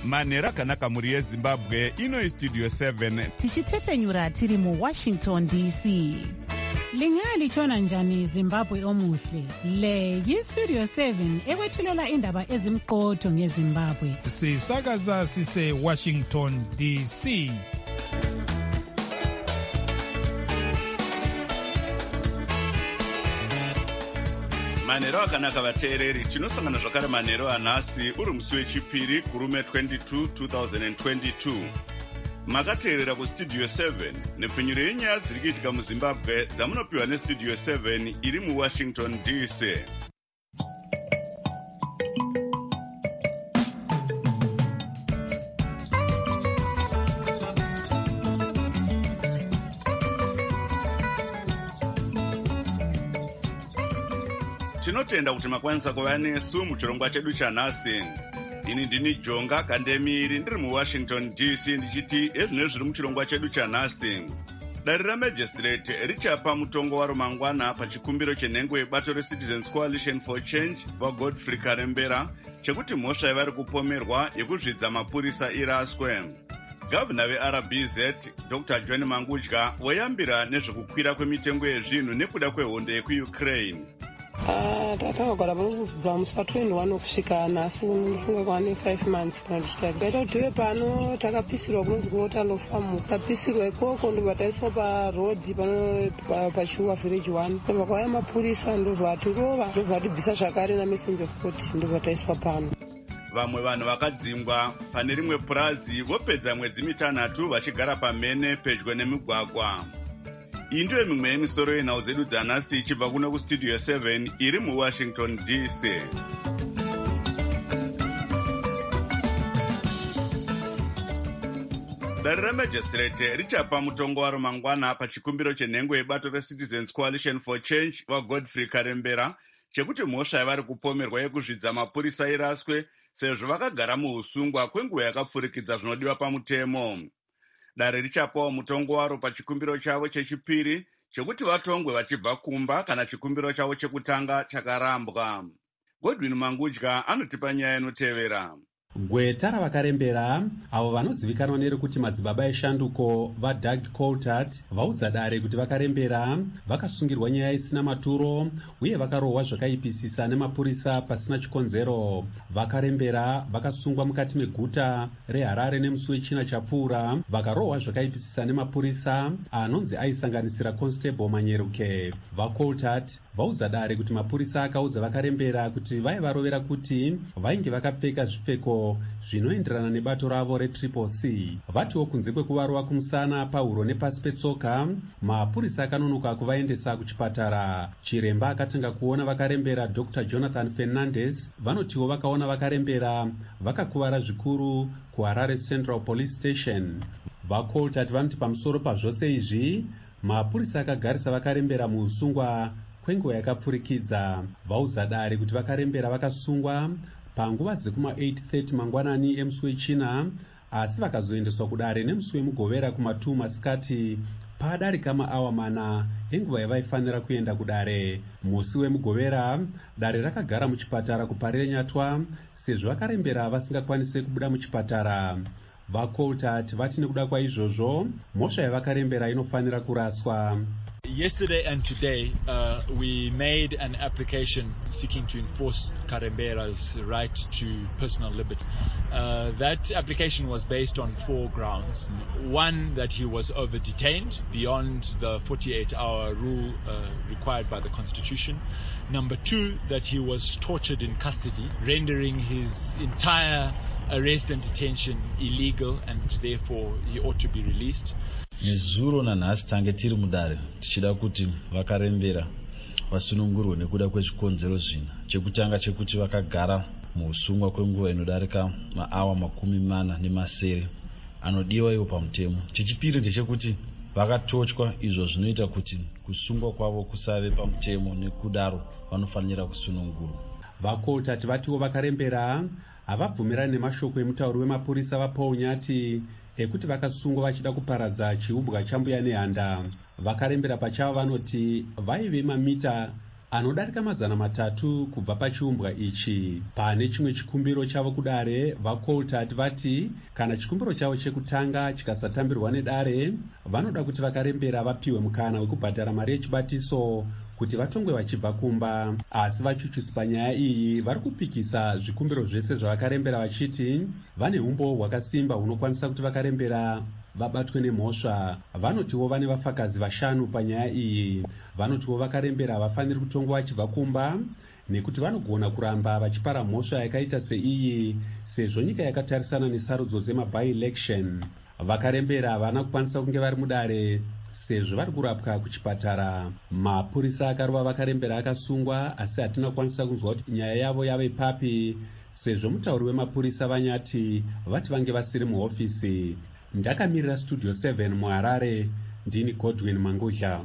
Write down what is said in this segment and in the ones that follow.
manhero akanaka mhuri yezimbabwe. Ino istudio 7 tichitefenyura tiri muWashington DC. Lingalitshona njani Zimbabwe omuhle? Le yistudio 7 ekwethulela indaba ezimqotho ngeZimbabwe. Sisakaza sise Washington DC. manhero akanaka vateereri, tinosangana zvakare manhero anhasi uri musi wechipiri kurume 22 2022. Makateerera kustudio 7 nepfenyuro yenyaya dziri kuitika muzimbabwe dzamunopiwa nestudio 7 iri muWashington DC. Tinotenda kuti makwanisa kuva nesu muchirongwa chedu chanhasi. Ini ndini Jonga Kandemiri ndiri muWashington DC ndichiti ezvino zviri muchirongwa chedu chanhasi. Dare ramagistrate richapa mutongo waro mangwana pachikumbiro chenhengo yebato reCitizens Coalition for Change vaGodfrey Karembera chekuti mhosva yavari kupomerwa yekuzvidza mapurisa iraswe. Gavana veRBZ Dr. John Mangudya voyambira nezvekukwira kwemitengo yezvinhu nekuda kwehondo yekuUkraine. Takagara kubva musi wa21 kusvika nhasi unofunga kwa 5 months kana tichitaita kuti tive pano takapisirwa kunonzi kuotalo famu. Tapisirwa ikoko ndobva taiswa parodhi pano pachiwa village 1 ndobva kwauya mapurisa ndobva vatirova ndobva vatibvisa zvakare namessenger court ndobva taiswa pano. Vamwe vanhu vakadzingwa pane rimwe purazi vopedza mwedzi mitanhatu vachigara pamhene pedyo nemigwagwa. Iyi ndiyo mimwe yemisoro yenhau dzedu dzanhasi ichibva kuno kustudio 7 iri muWashington DC. Dare ramagistrate richapa mutongo waro mangwana pachikumbiro chenhengo yebato reCitizens Coalition for Change vaGodfrey Karembera chekuti mhosva yavari kupomerwa yekuzvidza mapurisa iraswe sezvo vakagara muusungwa kwenguva yakapfurikidza zvinodiwa pamutemo. Dare richapawo mutongo waro pachikumbiro chavo chechipiri chekuti vatongwe vachibva kumba kana chikumbiro chavo chekutanga chakarambwa. Godwin Mangudya anotipa nyaya inotevera. Gweta ravakarembera avo vanozivikanwa nerekuti madzibaba eshanduko vaDoug Coulthard vaudza dare kuti vakarembera vakasungirwa nyaya isina maturo uye vakarohwa zvakaipisisa nemapurisa pasina chikonzero. Vakarembera vakasungwa mukati meguta reHarare nemusi wechina chapfuura vakarohwa zvakaipisisa nemapurisa anonzi aisanganisira Constable Manyeruke. VaCoulthard vaudza dare kuti mapurisa akaudza vakarembera kuti vaivarovera kuti vainge vakapfeka zvipfeko zvinoenderana nebato ravo reCCC. Vatiwo kunze kwekuvarova kumusana, pahuro nepasi petsoka, mapurisa akanonoka kuvaendesa kuchipatara. Chiremba akatanga kuona vakarembera Dr. Jonathan Fernandez vanotiwo vakaona vakarembera vakakuvara zvikuru kuHarare Central Police Station. VaCoulthard vanoti pamusoro pazvose izvi mapurisa akagarisa vakarembera muusungwa kwenguva yakapfurikidza. Vaudza dare kuti vakarembera vakasungwa panguva dzekuma 8:30 mangwanani emusi wechina asi vakazoendeswa kudare nemusi wemugovera kuma2 masikati padarika maawa mana enguva yavaifanira kuenda kudare. Musi wemugovera dare rakagara muchipatara kuParenyatwa sezvo vakarembera vasingakwanisi kubuda muchipatara. VaCoulthard vati nekuda kwaizvozvo mhosva yavakarembera inofanira kuraswa. Yesterday and today, we made an application seeking to enforce Karembera's right to personal liberty. That application was based on 4 grounds. One, that he was over-detained beyond the 48-hour rule required by the Constitution. Number 2, that he was tortured in custody, rendering his entire arrest and detention illegal, and therefore he ought to be released. Nezuro nanhasi tange tiri mudare tichida kuti vakarembera vasunungurwe nekuda kwezvikonzero zvina. Chekutanga chekuti vakagara muusungwa kwenguva inodarika maawa 40 anodiwa iwo pamutemo. Chechipiri ndechekuti vakatochwa, izvo zvinoita kuti kusungwa kwavo kusave pamutemo, nekudaro vanofanira kusunungurwa. VaCoulthard vatiwo vakarembera havabvumirani nemashoko emutauri wemapurisa vaPaul Nyati ekuti vakasungwa vachida kuparadza chiumbwa chambuya nehanda. Vakarembera pachavo vanoti vaive mamita anodarika 300 kubva pachiumbwa ichi. Pane chimwe chikumbiro chavo kudare, vaCoulthard vati kana chikumbiro chavo chekutanga chikasatambirwa nedare, vanoda kuti vakarembera vapiwe mukana wekubhadhara mari yechibatiso kuti vatongwe vachibva kumba. Asi vachuchusi panyaya iyi vari kupikisa zvikumbiro zvese zvavakarembera vachiti vane umbo hwakasimba hunokwanisa kuti vakarembera vabatwe nemhosva. Vanotiwo vane vafakazi 5 panyaya iyi. Vanotiwo vakarembera havafaniri kutongwa vachibva kumba nekuti vanogona kuramba vachipara mhosva yakaita seiyi sezvo nyika yakatarisana nesarudzo dzema-by-election. Vakarembera havana kukwanisa kunge vari mudare sezvo vari kurapwa kuchipatara. Mapurisa akarova vakarembera akasungwa, asi hatina kukwanisa kunzwa kuti nyaya yavo yave papi sezvo mutauri wemapurisa vanyati vati vange vasiri muhofisi. Ndakamirira Studio 7 muHarare, ndini Godwin Mangudla.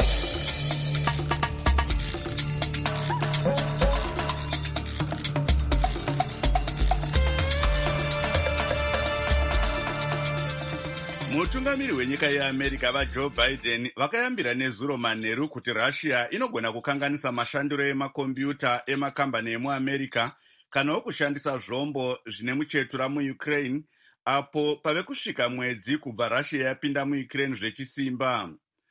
Mutungamiri wenyika yeAmerica vaJoe Biden vakayambira nezuro manheru kuti Russia inogona kukanganisa mashandiro emakombiyuta emakambani emuAmerica kanawo kushandisa zvombo zvine muchetura muUkraine apo pave kusvika mwedzi kubva Russia yapinda muUkraine zvechisimba.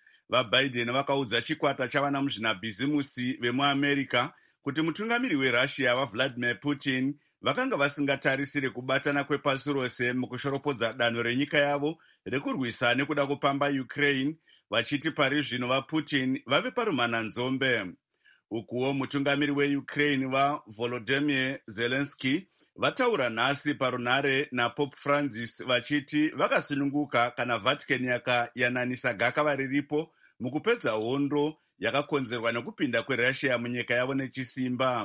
VaBiden vakaudza chikwata chavana muzvinabhizimusi vemuAmerica kuti mutungamiri weRussia vaVladimir Putin vakanga vasingatarisiri kubatana kwepasi rose mukushoropodza danho renyika yavo rekurwisa nekuda kupamba Ukraine, vachiti pari zvino vaPutin vave parumananzombe. Ukuwo mutungamiri weUkraine vaVolodymyr Zelensky vataura nhasi parunare naPope Francis vachiti vakasununguka kana Vatican yakayananisa gakava riripo mukupedza hondo yakakonzerwa nekupinda kweRussia munyika yavo nechisimba.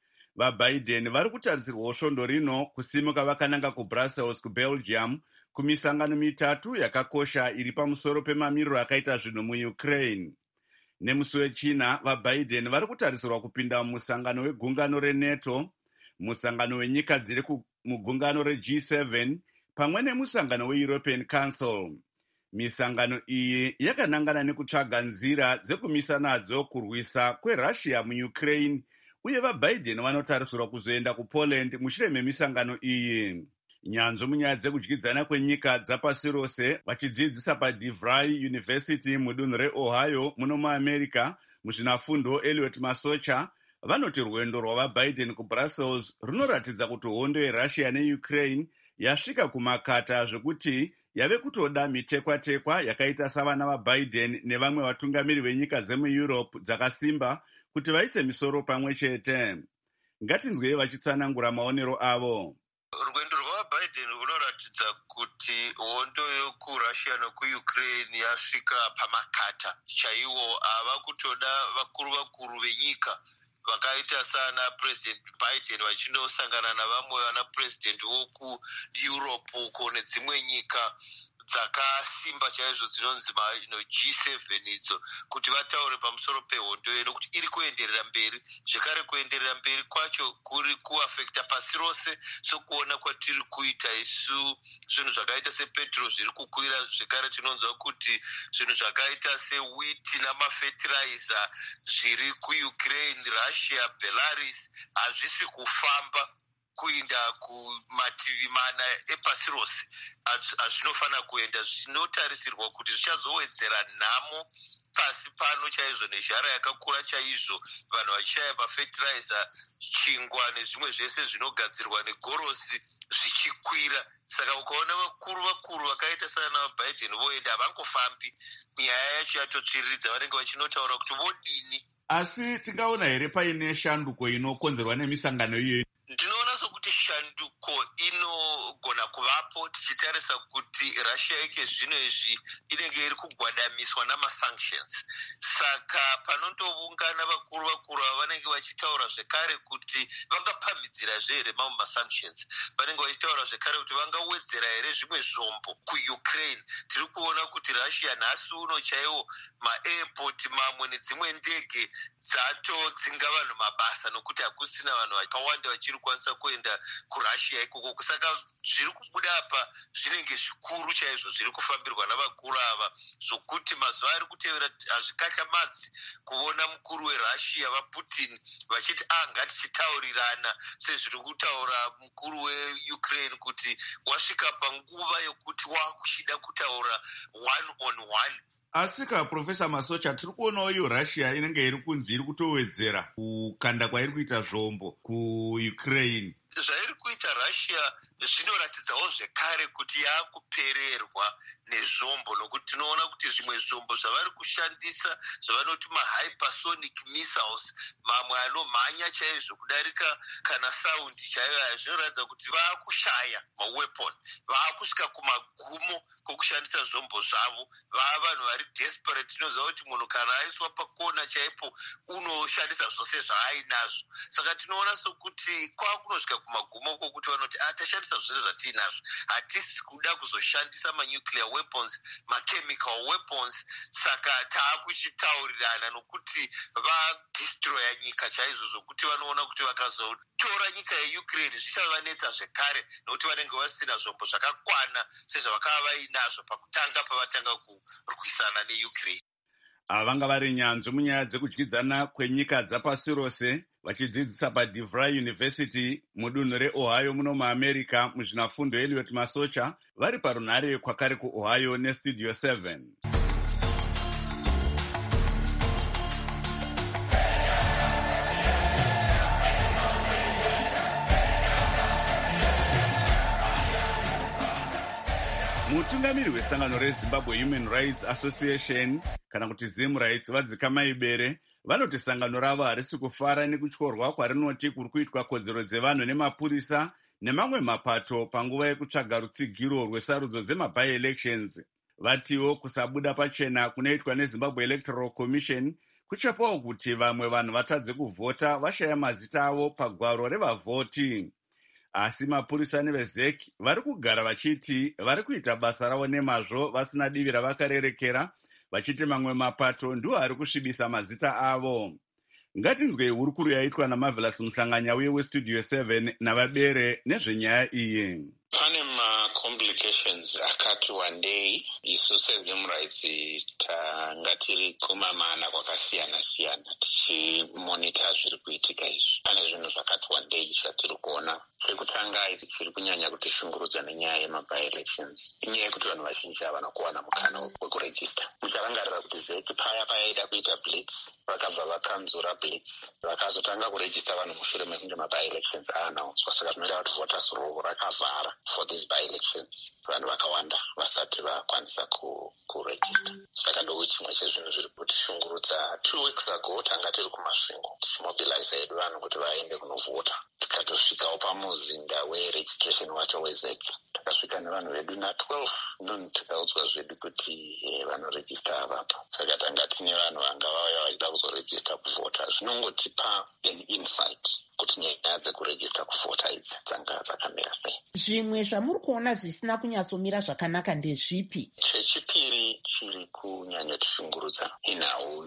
VaBiden vari kutarisirwawo svondo rino kusimuka vakananga kuBrussels kuBelgium kumisangano 3 yakakosha iri pamusoro pemamiriro akaita zvinhu muUkraine. Nemusi wechina, vaBiden vari kutarisirwa kupinda mumusangano wegungano reNATO, musangano wenyika dziri mugungano reG7 pamwe nemusangano weEuropean Council. Misangano iyi yakanangana nekutsvaga nzira dzekumisa nadzo kurwisa kweRussia muUkraine, uye vaBiden vanotarisirwa kuzoenda kuPoland mushure memisangano iyi. Nyanzvi munyaya dzekudyidzana kwenyika dzapasi rose vachidzidzisa paDeVry University mudunhu reOhio muno muAmerica muzvinafundo Elliot Masocha vanoti rwendo rwavaBiden kuBrussels runoratidza kuti hondo yeRussia neUkraine yasvika kumakata zvekuti yave kutoda mitekwa-tekwa yakaita savana vaBiden nevamwe vatungamiri venyika dzemuEurope dzakasimba kuti vaise misoro pamwe chete. Ngatinzwei vachitsanangura maonero avo. Rwendo rwavaBiden runoratidza kuti hondo yokuRussia nokuUkraine yasvika pamakata chaiwo. Ava kutoda vakuru venyika vakaita sana President Biden vachindosangana navamwe vana president wokuEurope uko nedzimwe nyika dzakasimba chaizvo dzinonzi G7 idzo kuti vataure pamusoro pehondo iyo nokuti iri kuenderera mberi. Zvekare kuenderera mberi kwacho kuri kuafekta pasi rose sokuona kwatiri kuita isu zvinhu zvakaita sepetrol zviri kukwira. Zvekare tinonzwa kuti zvinhu zvakaita sewheat namafertilizer zviri kuUkraine, Russia, Belarus hazvisi kufamba kuinda kumativi mana epasi rose. Hazvinofana kuenda. Zvinotarisirwa kuti zvichazowedzera nhamo pasi pano chaizvo nezhara yakakura chaizvo, vanhu vachishaya mafertilizer, chingwa nezvimwe zvese zvinogadzirwa negorosi zvichikwira. Saka ukaona vakuru vakaita sana vaBiden voenda havangofambi, nyaya yacho yatotsviriridza, vanenge vachinotaura kuti vodini. Asi tingaona here paine shanduko inokonzerwa nemisangano iyoyi? Ndinoona sokuti shanduko inogona kuvapo tichitarisa kuti Russia yake zvino izvi inenge iri kugwadamiswa namasanctions. Saka panondoungana vakuru ava vanenge vachitaura zvekare kuti vangapamhidzira here mamwe masanctions. Vanenge vachitaura zvekare kuti vangawedzera here zvimwe zvombo kuUkraine. Tiri kuona kuti Russia nhasi uno chaiwo maairport mamwe nedzimwe ndege dzatodzinga vanhu mabasa nokuti hakusina vanhu vakawanda vachiri kwanisa kuenda kuRussia ikoko. Saka zviri kubuda apa zvinenge zvikuru chaizvo zviri kufambirwa navakuru ava, zvokuti mazuva ari kutevera hazvikatyamadzi kuona mukuru weRussia vaPutin vachiti ngatichitaurirana sezviri kutaura mukuru weUkraine kuti wasvika panguva yokuti wakuchida kutaura one on one. Asi Profesa Masocha, tiri kuonawo iyo Russia inenge iri kunzi iri kutowedzera kukanda kwairi kuita zvombo kuUkraine. Zvairi kuita Russia zvinoratidzawo zvekare kuti yakupererwa nezvombo, nokuti tinoona kuti zvimwe zvombo zvavari kushandisa zvavanoti mahypersonic missiles, mamwe anomhanya chaizvo kudarika kana saundi chaiyo, zvinoratidza kuti vakushaya maweapon, vakusvika kumagumo kokushandisa zvombo zvavo. Vava vanhu vari desperate. Tinoziva kuti munhu kana aiswa pakona chaipo unoshandisa zvose zvaainazvo. Saka tinoona sokuti kwakunosvika kumagumo kokuti vanoti tashandisa zvose zvatiinazvo, hatisi kuda kuzoshandisa manuclear weapons, machemical weapons. Saka taakuchitaurirana nokuti vadestroya nyika chaizvo, zvokuti vanoona kuti vakazotora nyika yeUkraine zvichavanetsa zvekare, nokuti vanenge vasina zvombo zvakakwana sezvavakava vainazvo pakutanga pavatanga kurwisana neUkraine. Vanga vari nyanzvi munyaya dzekudyidzana kwenyika dzapasi rose vachidzidzisa paDeVry University mudunhu reOhio muno muAmerica muzvinafundo Elliot Masocha vari parunhare kwakare kuOhio neStudio 7. Mutungamiri wesangano reZimbabwe Human Rights Association kana kuti ZimRights vadzika maibere vanoti sangano ravo harisi kufara nekutyorwa kwarinoti kuri kuitwa kodzero dzevanhu nemapurisa nemamwe mapato panguva yekutsvaga rutsigiro rwesarudzo dzema-by-elections. Vatiwo kusabuda pachena kunoitwa neZimbabwe Electoral Commission kuchapawo kuti vamwe vanhu vatadze kuvhota vashaya mazita avo pagwaro revavhoti. Asi mapurisa nevezek vari kugara vachiti vari kuita basa ravo nemazvo vasina divi ravakarerekera, vachiti mamwe mapato ndiwo ari kusvibisa mazita avo. Ngatinzwei hurukuru yaitwa naMarvelous Muhlanganya uye weStudio 7 navabere nezvenyaya iyi. Pane complications akati wandei isu seZimRights tanga tiri kumamana kwakasiyana-siyana tichimonita zviri kuitika izvi. Pane zvinhu zvakati wandei zvatiri kuona. Chekutanga chiri kunyanya kutishungurudza nenyaya yema-by-elections inyaya yekuti vanhu vazhinji havana kuwana mukana wekurejista. Mucharangarira kuti ZEC paya payaida kuita blitz vakabva vakanzura blitz vakazotanga kurejista vanhu mushure mekunge ma-by-elections aanaunswa. Saka zvinoita kuti voters roll rakavhara for these by-elections. Vanhu vakawanda vasati vakwanisa kurejista. Saka ndo chimwe chezvinhu zviri kutishungurudza. 2 weeks ago tanga tiri kumasvingo tichimobilize hedu vanhu kuti vaende kunovhota. Tikatosvikawo pamuzinda weregistration wacho weZEC. Takasvika nevanhu vedu na12 noon tikaudzwa zvedu kuti vanorejista avapo. Saka tanga tine vanhu vanga vauya vachida kuzorejista kuvhota. Zvinongotipa an insight kuti nyaya dzekurejista kuvhota idzi dzanga dzakamira sei. Zvimwe zvamuri kuona zvisina kunyatsomira zvakanaka ndezvipi? Chechipiri chiri kunyanyotishungurudza inhau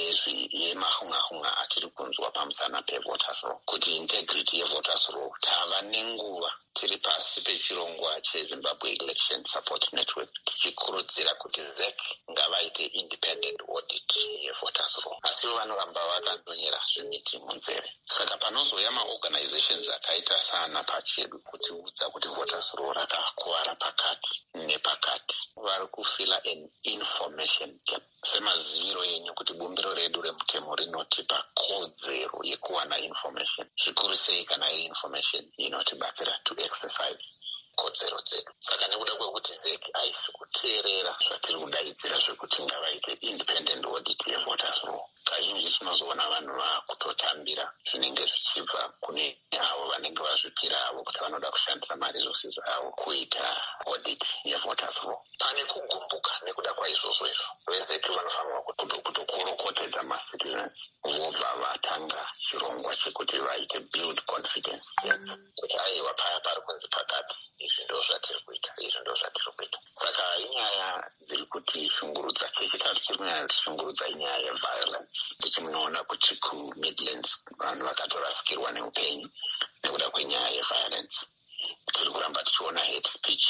yemahunga atiri kunzwa pamusana pevoters roll, kuti integrity yevoters roll tava nenguva tiri pasi pechirongwa cheZimbabwe Election Support Network tichikurudzira kuti ZEC ngavaite independent audit yevoters roll, asi vanoramba vakandonyera zvimiti munzeve. Saka panozouya maorganizations akaita sana pachedu kutiudza kuti voters roll rakakuwara pakati nepakati, vari kufila an information gap. Semaziviro yenyu kuti bumbiro redu remutemo rinotipa kodzero yekuwana information, zvikuru sei kana iri information inotibatsira to exercise kodzero dzedu. Saka nekuda kwekuti ZEC haisi kuteerera zvatiri kudaidzira zvekuti ngavaite independent audit yevoters roll, kazhinji tinozoona vanhu vakutotambira zvinenge zvichibva kune avo vanenge vazvipira avo kuti vanoda kushandisa maresources avo kuita audit yevoters roll. Pane kugumbuka nekuda kwaizvozvo izvo. VZEC vanofanirwa kutokorokotedza macitizens vobva vatanga chirongwa chekuti vaite build confidence yedza kuti aiwa paya pari kunzi pakati izvi ndo zvatiri kuita, izvi ndo zvatiri kuita. Saka inyaya dziri kutishungurudza. Chechitatu chiri kunyanya kutishungurudza inyaya yeviolence. Ndichi munoona kuti kuMidlands vanhu vakatorasikirwa neupenyu nekuda kwenyaya yeviolence. Tiri kuramba tichiona hate speech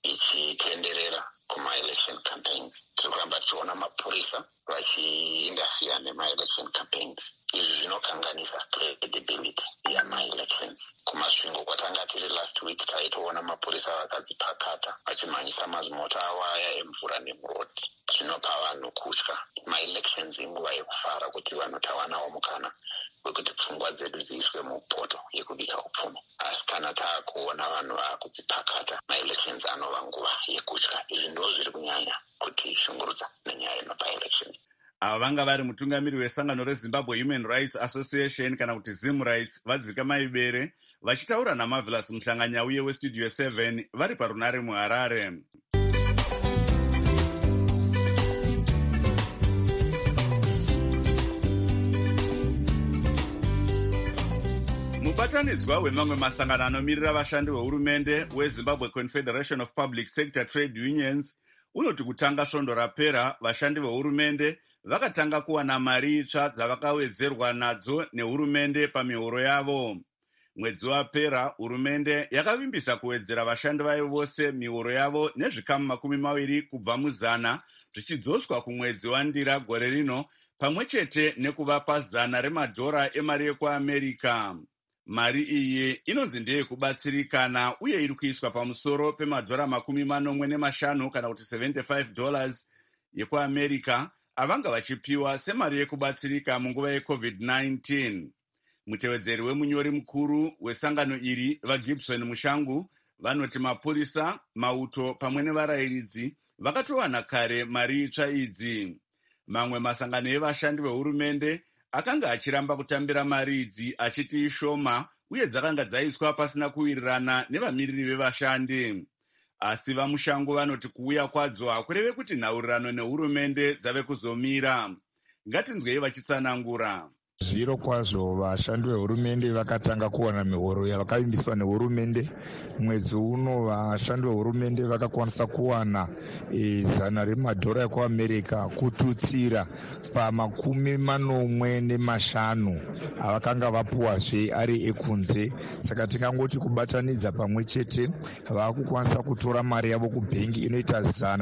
ichitenderera kuma-election campaigns. Tiri kuramba tichiona mapurisa vachiinterfere nema-election campaigns. Izvi zvinokanganisa credibility yama-elections. Kumasvingo kwatanga tiri last week taitoona mapurisa vakadzipakata vachimhanyisa mazimota avo aya emvura nemurodi. Zvinopa vanhu kutya. Ma-elections inguva yekufara kuti vanhu tawanawo mukana wekuti pfungwa dzedu dziiswe mupoto yekubika upfumi. Asi kana taakuona vanhu vaakudzipakata, ma-elections anova nguva yekutya. Izvi ndo zviri kunyanya kuti shungurudza nenyaya yemapa-elections. Ava vanga vari mutungamiri wesangano reZimbabwe Human Rights Association kana kuti Zim Rights vadzika maibere vachitaura naMarvelous Muhlanganyauye weStudio 7 vari parunare muHarare. Mubatanidzwa wemamwe masangano anomirira vashandi vehurumende weZimbabwe Confederation of Public Sector Trade Unions unoti kutanga svondo rapera vashandi vehurumende vakatanga kuwana mari itsva dzavakawedzerwa nadzo nehurumende pamihoro yavo. Mwedzi wapera hurumende yakavimbisa kuwedzera vashandi vayo vose mihoro yavo nezvikamu 20 kubva mu100 zvichidzoswa kumwedzi waNdira gore rino pamwe chete nekuvapa $100 emari yekuAmerica. Mari iyi inonzi ndeyekubatsirikana uye iri kuiswa pamusoro $45 kana kuti $75 yekuAmerica avanga vachipiwa semari yekubatsirika munguva yeCovid-19. Mutevedzeri wemunyori mukuru wesangano iri vaGibson Mushangu vanoti mapurisa, mauto pamwe nevarayiridzi vakatowana kare mari itsva idzi. Mamwe masangano evashandi vehurumende akanga achiramba kutambira mari idzi achiti ishoma uye dzakanga dzaiswa pasina kuwirirana nevamiriri vevashandi. Asi vaMushangu vanoti kuuya kwadzo hakureve kuti nhaurirano nehurumende dzave kuzomira. Ngatinzwei vachitsanangura. Zviro kwazvo vashandi vehurumende vakatanga kuwana mihoro yavakavimbiswa nehurumende. Mwedzi uno vashandi vehurumende vakakwanisa kuwana $100 ekuAmerica kututsira pa45 avakanga vapuwazve ari ekunze. Saka tingangoti kubatanidza pamwe chete vakukwanisa kutora mari yavo kubhengi inoita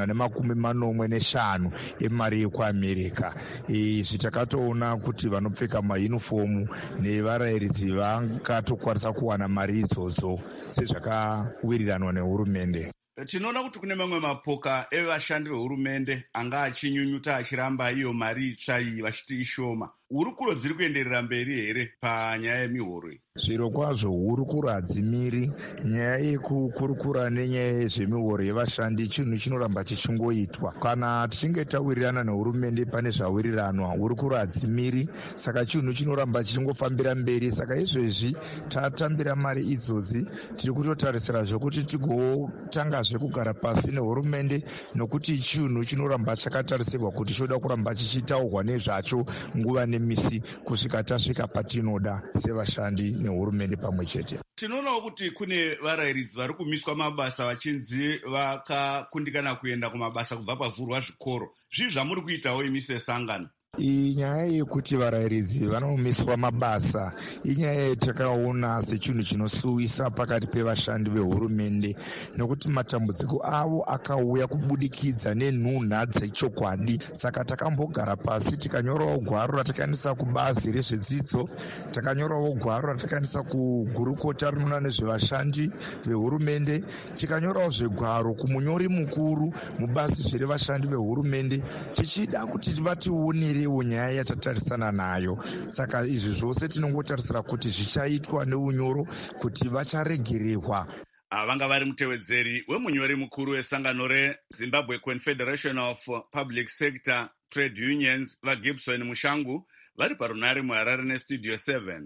$145 emari yekuAmerica. Izvi takatoona kuti vanopfeka mayunifomu nevarayiridzi vakatokwanisa kuwana mari idzodzo sezvakawiriranwa nehurumende. Tinoona kuti kune mamwe mapoka evashandi vehurumende anga achinyunyuta achiramba iyo mari itsva iyi vachiti ishoma. Hurukuro dziri kuenderera mberi here panyaya yemihoro? Zviro kwazvo hurukuro hadzimiri. Nyaya yekukurukura nenyaya yezvemihoro yevashandi chinhu chinoramba chichingoitwa. Kana tichinge tawirirana nehurumende pane zvawiriranwa, hurukuro hadzimiri. Saka chinhu chinoramba chichingofambira mberi. Saka izvezvi tatambira mari idzodzi tiri kutotarisira zvekuti tigotangazve kugara pasi nehurumende, nokuti chinhu chinoramba chakatarisirwa kuti choda kuramba chichitaurwa nezvacho nguva nemisi kusvika tasvika patinoda sevashandi nehurumende pamwe chete. Tinoonawo kuti kune varayiridzi vari kumiswa mabasa vachinzi vakakundikana kuenda kumabasa kubva pavhurwa zvikoro. Zvii zvamuri kuitawo imi sesangano? Inyaya yekuti varayiridzi vanomiswa mabasa inyaya yatakaona sechinhu chinosuwisa pakati pevashandi vehurumende, nokuti matambudziko avo akauya kubudikidza nenhunha dzechokwadi. Saka takambogara pasi tikanyorawo gwaro ratakaendesa kubazi rezvedzidzo, takanyorawo gwaro ratakaendesa kugurukota rinoona nezvevashandi vehurumende, tikanyorawo zvegwaro kumunyori mukuru mubazi zverevashandi vehurumende, tichida kuti vationere nyaya yatatarisana nayo. Saka izvi zvose tinongotarisira kuti zvichaitwa neunyoro kuti vacharegererwa. Vanga vari mutevedzeri wemunyori mukuru wesangano reZimbabwe Confederation of Public Sector Trade Unions vaGibson Mushangu vari parunare muHarare neStudio 7.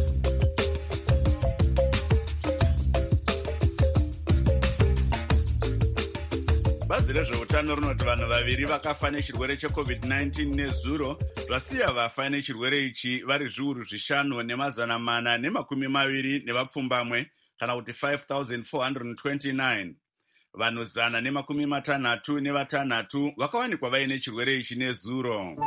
Bazi rezveutano rinoti vanhu vaviri vakafa nechirwere cheCovid-19 nezuro, zvasiya vafa nechirwere ichi vari zviuru 5,420 nevapfumbamwe kana kuti 5,429. Vanhu 166 vakawanikwa vaine chirwere ichi nezuro.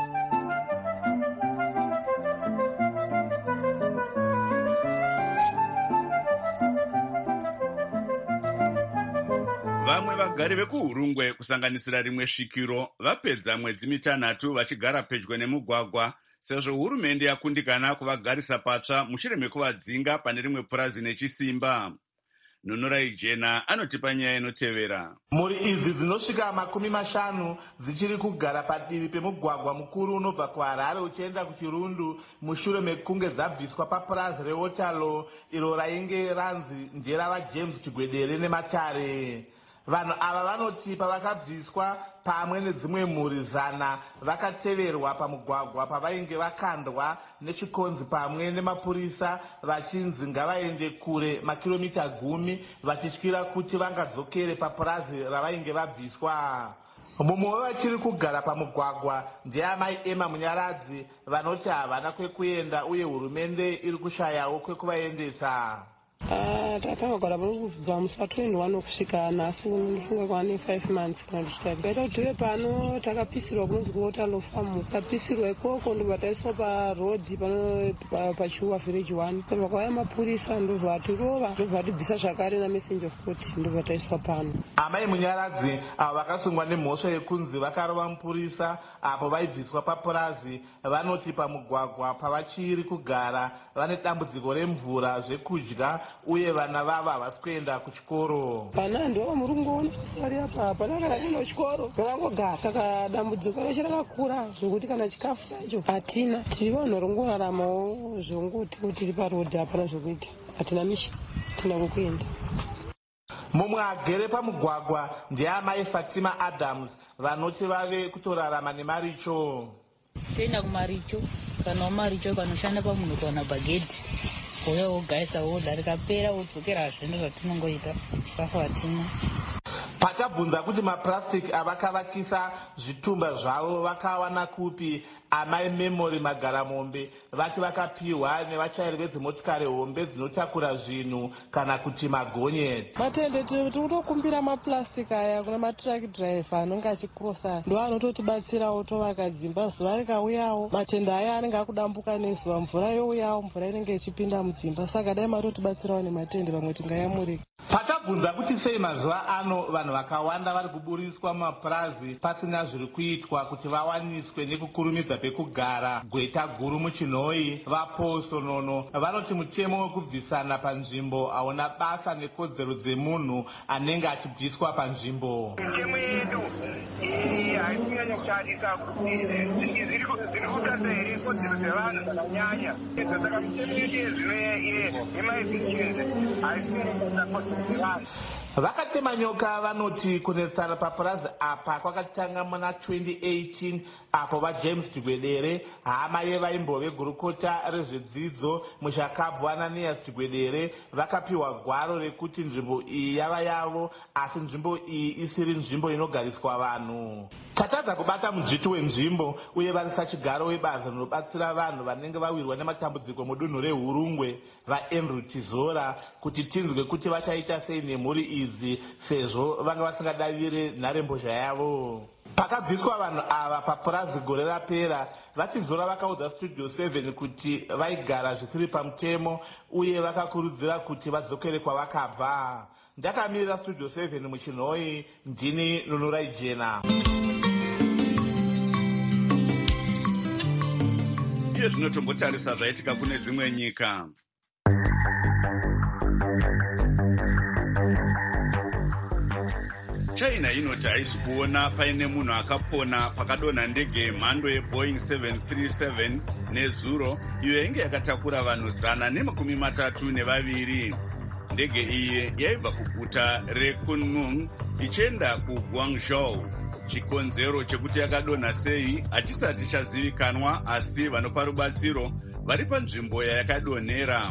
Vamwe vagari vekuhurungwe kusanganisira rimwe svikiro vapedza mwedzi mitanhatu vachigara pedyo nemugwagwa sezvo hurumende yakundikana kuvagarisa patsva mushure mekuvadzinga pane rimwe purazi nechisimba. Nunurai Jena anotipa nyaya inotevera. Mhuri idzi dzinosvika 50 dzichiri kugara padivi pemugwagwa mukuru unobva kuHarare uchienda kuChirundu mushure mekunge dzabviswa papurazi reWaterloo iro rainge ranzi nderavaJames Chigwedere neMatare. Vanhu ava vanoti pavakabviswa pamwe nedzimwe mhuri 100 vakateverwa pamugwagwa pavainge vakandwa nechikonzi pamwe nemapurisa vachinzi ngavaende kure makiromita 10 vachityira kuti vangadzokere papurazi ravainge vabviswa. Mumwe wevachiri kugara pamugwagwa ndeamai Emma Munyaradzi vanoti havana kwekuenda uye hurumende iri kushayawo kwekuvaendesa. Takagara kubva musi wa21 kusvika nhasi ndifunga kwane 5 months kana ndichitaita kuti tive pano takapisirwa kunonzi kuWaterloo farm. Tapisirwa ikoko ndobva taiswa parodhi pachiuwa village 1 vakauya mapurisa ndobva vatirova ndobva vatibvisa zvakare namessenger of court ndobva taiswa pano. Amai Munyaradzi avo vakasungwa nemhosva yekunzi vakarova mupurisa apo vaibviswa papurazi vanoti pamugwagwa pavachiri kugara vane dambudziko remvura, zvekudya uye vana vava havasi kuenda kuchikoro. Vana ndivo murungu sari apa panakana kuenda kuchikoro vakangogara saka dambudziko reshe rakakura zvokuti kana chikafu chacho hatina. Tiri vanhu varongoraramawo zvongoti tiri parodhi hapana zvokuita, hatina misha, hatina kwekuenda. Mumwe agere pamugwagwa ndeamai Fatima Adams vanoti vave kutorarama nemaricho. Toenda kumaricho kana wamaricho kanoshanda pamunhu kana bhagedhi uya wogaisa woda rikapera wodzokera zvino zvatinongoita chikafu hatina. Patabvunza kuti mapurasitiki avakavakisa zvitumba zvavo vakawana kupi, amai Memory Magaramombe vati vakapiwa nevachayeri vedzimotikari hombe dzinotakura zvinhu kana kuti magonyeti. Matende tiri kutokumbira mapurasitiki aya kuna maturaki dhiraivha anenge achikrosa ndo anototibatsirawo tovaka dzimba. Zuva rikauyawo matende aya anenge akudambuka nezuva, mvura youyawo, mvura inenge ichipinda mudzimba, saka dai matotibatsirawo nematende vamwe tingayamurika. Patabvunza kuti sei mazuva ano vanhu vakawanda vari kuburiswa mumapurazi pasina zviri kuitwa kuti vawaniswe nekukurumidza pekugara, gweta guru muchinhoi vaposonono vanoti mutemo wekubvisana panzvimbo hauna basa nekodzero dzemunhu anenge achibviswa panzvimbo. Mitemo yedu iyi haisinyanya kutarisa kuti zviri kutarisa here kodzero dzevanhu dzakanyanya. Saka mitemo yedu yezvino yemaefficiency haisinyanya kodzero. Vakatema nyoka vanoti kunetsana papurazi apa kwakatanga muna 2018 apo vaJames Chigwedere hama yevaimbove gurukota rezvedzidzo muShakabvu Ananias Chigwedere vakapiwa gwaro rekuti nzvimbo iyi yava yavo asi nzvimbo iyi isiri nzvimbo inogariswa vanhu. Tatadza kubata mudzviti wenzvimbo uye varisachigaro webazi rinobatsira vanhu vanenge vawirwa nematambudziko mudunhu reHurungwe vaAndrew Tizora kuti tinzwe kuti vachaita sei nemhuri idzi sezvo vanga vasingadavire nharembozha yavo. Pakabviswa vanhu ava papurazi gore rapera, vaTizora vakaudza Studio 7 kuti vaigara zvisiri pamutemo uye vakakurudzira kuti vadzokere kwavakabva. Ndakamirira Studio 7 muchinhoi, ndini Nunurai Jena. Iye zvinotombotarisa zvaitika kune dzimwe nyika. China inoti haisi kuona paine munhu akapona pakadonha ndege yemhando yeBoeing 737 nezuro iyo yainge yakatakura vanhu 132. Ndege iyi yaibva kuguta reKunming ichienda kuGuangzhou. Chikonzero chekuti yakadonha sei hachisati chazivikanwa, asi vanopa rubatsiro vari panzvimbo yayakadonhera.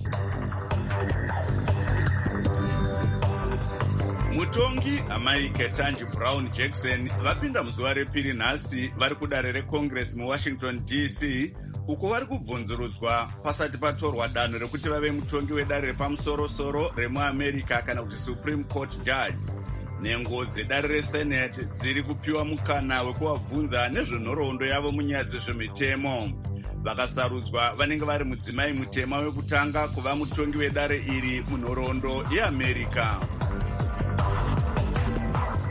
Mutongi amai Ketanji Brown Jackson vapinda muzuva repiri nhasi vari kudare reCongress muWashington DC, uko vari kubvunzurudzwa pasati patorwa danho rekuti vave mutongi wedare repamusoro-soro remuAmerica kana kuti Supreme Court Judge. Nhengo dzedare reSenate dziri kupiwa mukana wekuvabvunza nezvenhoroondo yavo munyaya dzezvemitemo. Vakasarudzwa vanenge vari mudzimai mutema wekutanga kuva mutongi wedare iri munhoroondo yeAmerica.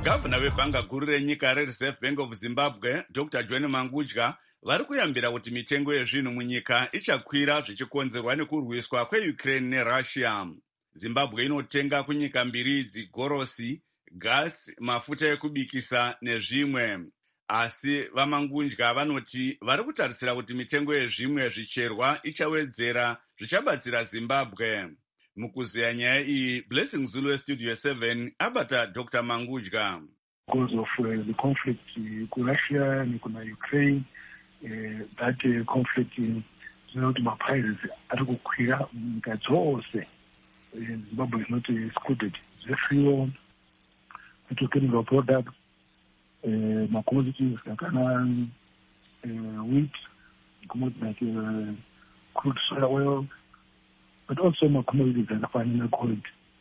gavhuna webhanga guru renyika rereserve bank of zimbabwe dr john mangudya vari kuyambira kuti mitengo yezvinhu munyika ichakwira zvichikonzerwa nekurwiswa kweukraine nerussia. Zimbabwe inotenga kunyika mbiri idzi gorosi, gasi, mafuta ekubikisa nezvimwe. Asi vamangudya vanoti vari kutarisira kuti mitengo yezvimwe zvicherwa ichawedzera zvichabatsira Zimbabwe. Mukuzeya nyaya iyi, Blessing Zulu weStudio 7 abata Dr. Mangudya. Because of the conflict with Russia and Ukraine, that conflict zvinokuti maprices ari kukwira munyika dzose. Zimbabwe is not excluded. The fuel, petrochemical products, commodities like wheat, commodities like crude soya oil, but also commodities like fine gold,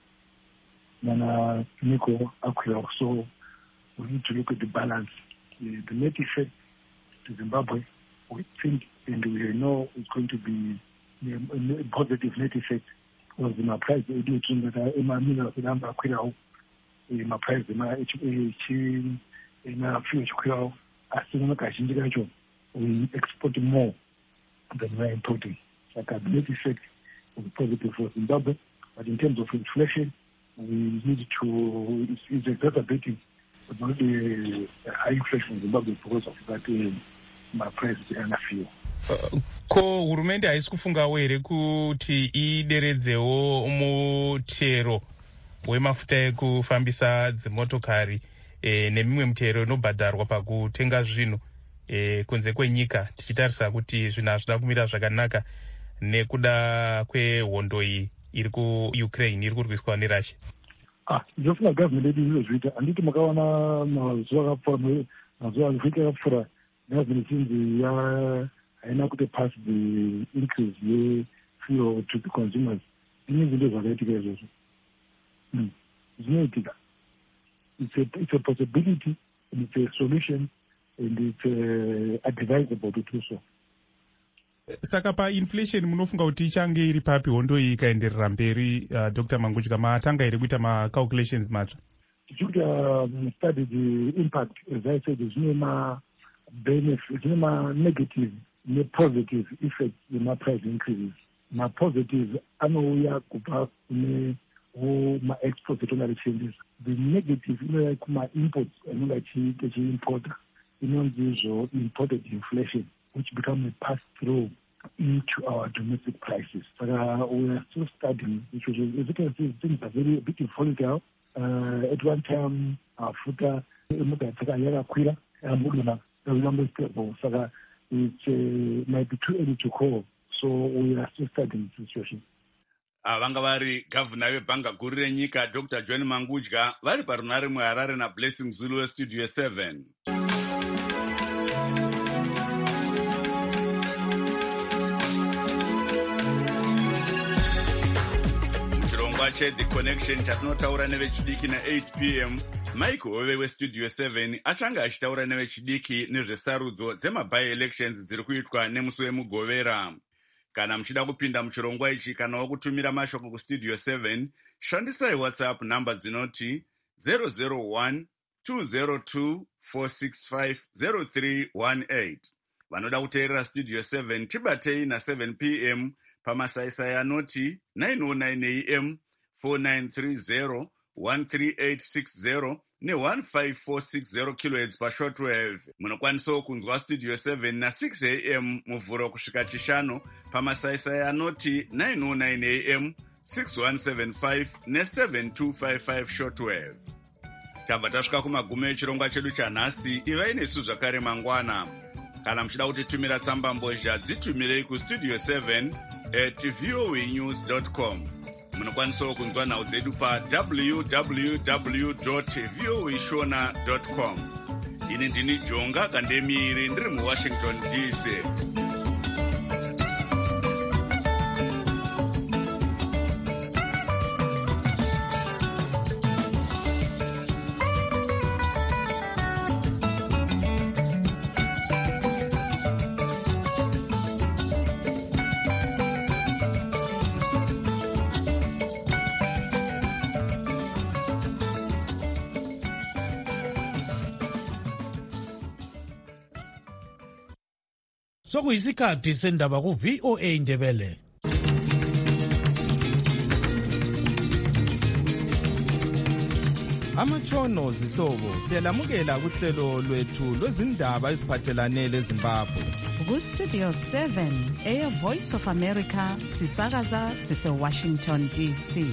nickel, aqua. So we need to look at the balance. The net effect to Zimbabwe, we think and we know it's going to be a positive net effect. Was my price education that minerals number kwirawo my price na fuel kwirawo asi no kazhinji kacho we export more than we are importing. Like a net effect will be positive for Zimbabwe, but in terms of inflation we need to it's exacerbating a high inflation in Zimbabwe because of that my price and fuel. Ko hurumende haisi kufungawo here kuti ideredzewo mutero wemafuta ekufambisa dzimotokari nemimwe mutero inobhadharwa pakutenga zvinhu kunze kwenyika, tichitarisa kuti zvinhu hazvida kumira zvakanaka nekuda kwehondo iyi iri kuUkraine iri kurwiswa neRussia? Ndinofunga gavhmendi yedu inozviita. Handiti makaona mazuva akapfuura gavhmendi chinzi haina kuti pass the increase yefuel to the consumers. Inenge ndo zvakaitika izvozvo. Zvinoitika. It's a possibility and it's a solution and it's advisable to do so. Saka pa-inflation munofunga kuti ichange iri papi hondo iyi ikaenderera mberi? Dr. Mangudya, matanga here kuita ma-calculations matsva? Tichikuita study the impact, as I said, zvine ma-benefit, zvine ma-negative ne-positive effects yema-price increases. Ma-positive anouya kubva kune ma-exports etonga changes. The negative inouya kuma-imports anonga achiimporta. Inonzi izvo imported inflation, which become a pass-through into our domestic prices. But we are still studying, which was, as you can see, things are a bit volatile. At one time, our futa yakakwira yambudona number stable. So it might be too early to call. So we are still studying the situation. Vanga vari gavhuna webhanga guru renyika Dr. John Mangudya vari parunare muHarare na Blessing Zulu weStudio 7. The Connection chatinotaura nevechidiki na8 p.m. Michael Ove weStudio 7 achanga achitaura nevechidiki nezvesarudzo dzema-by-elections dziri kuitwa nemusi wemugovera. Kana muchida kupinda muchirongwa ichi kana wakutumira mashoko kuStudio 7, shandisai WhatsApp namba dzinoti 001 202 465 0318. Vanoda kuteerera Studio 7 tibatei na7 p.m. pamasaisai anoti 909 am 4930 13860 ne-15460 kHz pashortwave. Munokwanisawo kunzwa Studio 7 na6 am muvhuro kusvika chishanu pamasaisai anoti 909 am 6175 ne-7255 shortwave. Tabva tasvika kumagumo echirongwa chedu chanhasi. Ivai nesu zvakare mangwana. Kana muchida kutitumira tsamba mbozha dzitumirei kustudio 7@voanews.com. Munokwanisawo kunzwa nhau dzedu pa www.voashona.com. Ini ndini Jonga Kandemiri ndiri muWashington DC. sokuyisikhathi sendaba ku-VOA Indebele. Amatshono zihlobo siyalamukela kuhlelo lwethu lwezindaba eziphathelane leZimbabwe. Ku-Studio 7 Air Voice of America sisakaza sise-Washington DC.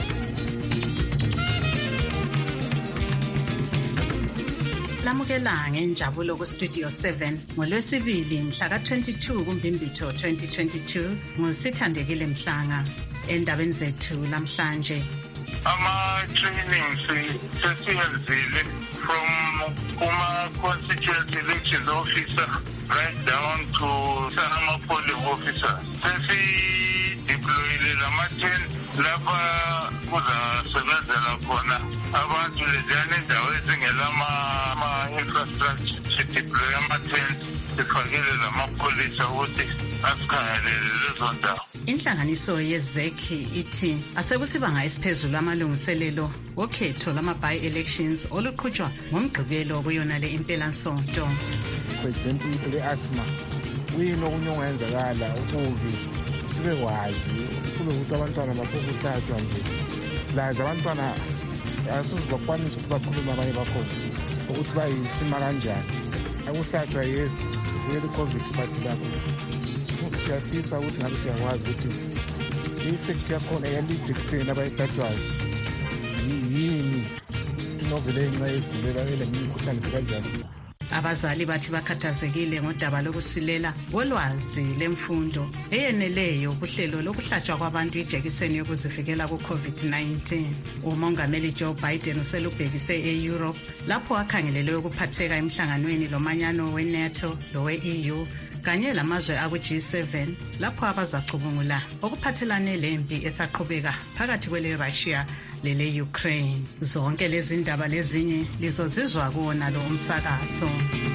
Lamukela ngenjabulo ku-Studio 7 ngolwesibili mhla ka-22 kuMbimbitho 2022 ngusithandekile Mhlanga. Endabeni zethu lamhlanje, ama-trainings sesiyenzile from kuma-constituency elections officer right down to ama-polling officers. Sesi-deployile lama-10 lapha kuzasebenzela khona abantu leziyana indawo ezingelama-infrastructure. Sideploye ama-10 sifakile lamapolisa ukuthi asikhangelele lezo ndawo. Inhlanganiso yezekhi ithi asekusibanga esiphezulu amalungiselelo okhetho lama-by-elections oluqhutshwa ngomgqibelo kuyona le impelasonto. For example, le-asthma kuyini okunye okungenzakala ukubi sibe kwazi kulokuthi abantwana bapokuthathwa nje lazi abantwana asuze bakwanise ukuthi bakhulume abanye bakhona ukuthi bayisima kanjani akuhlatshwa yesi sivuyela i-COVID but lapho siyafisa ukuthi ngabe siyakwazi ukuthi i-effect yakhona yalidekiseni abayihlatshwayo yini inovela enxa yezigulela eleminye imikhuhlane kanjani. Abazali bathi bakhathazekile ngodaba lokusilela kolwazi lemfundo eyeneleyo kuhlelo lokuhlatshwa kwabantu ijekiseni yokuzivikela ku-COVID-19. Umongameli Joe Biden uselubhekise e-Europe lapho akhangelele ukuphatheka emhlanganweni lomanyano we-NATO lowe-EU kanye lamazwe aku-G7 lapho abazacubungula okuphathelane lempi esaqhubeka phakathi kwele-Russia lele-Ukraine. Zonke lezi ndaba lezinye lizozizwa kuwona lo umsakazo.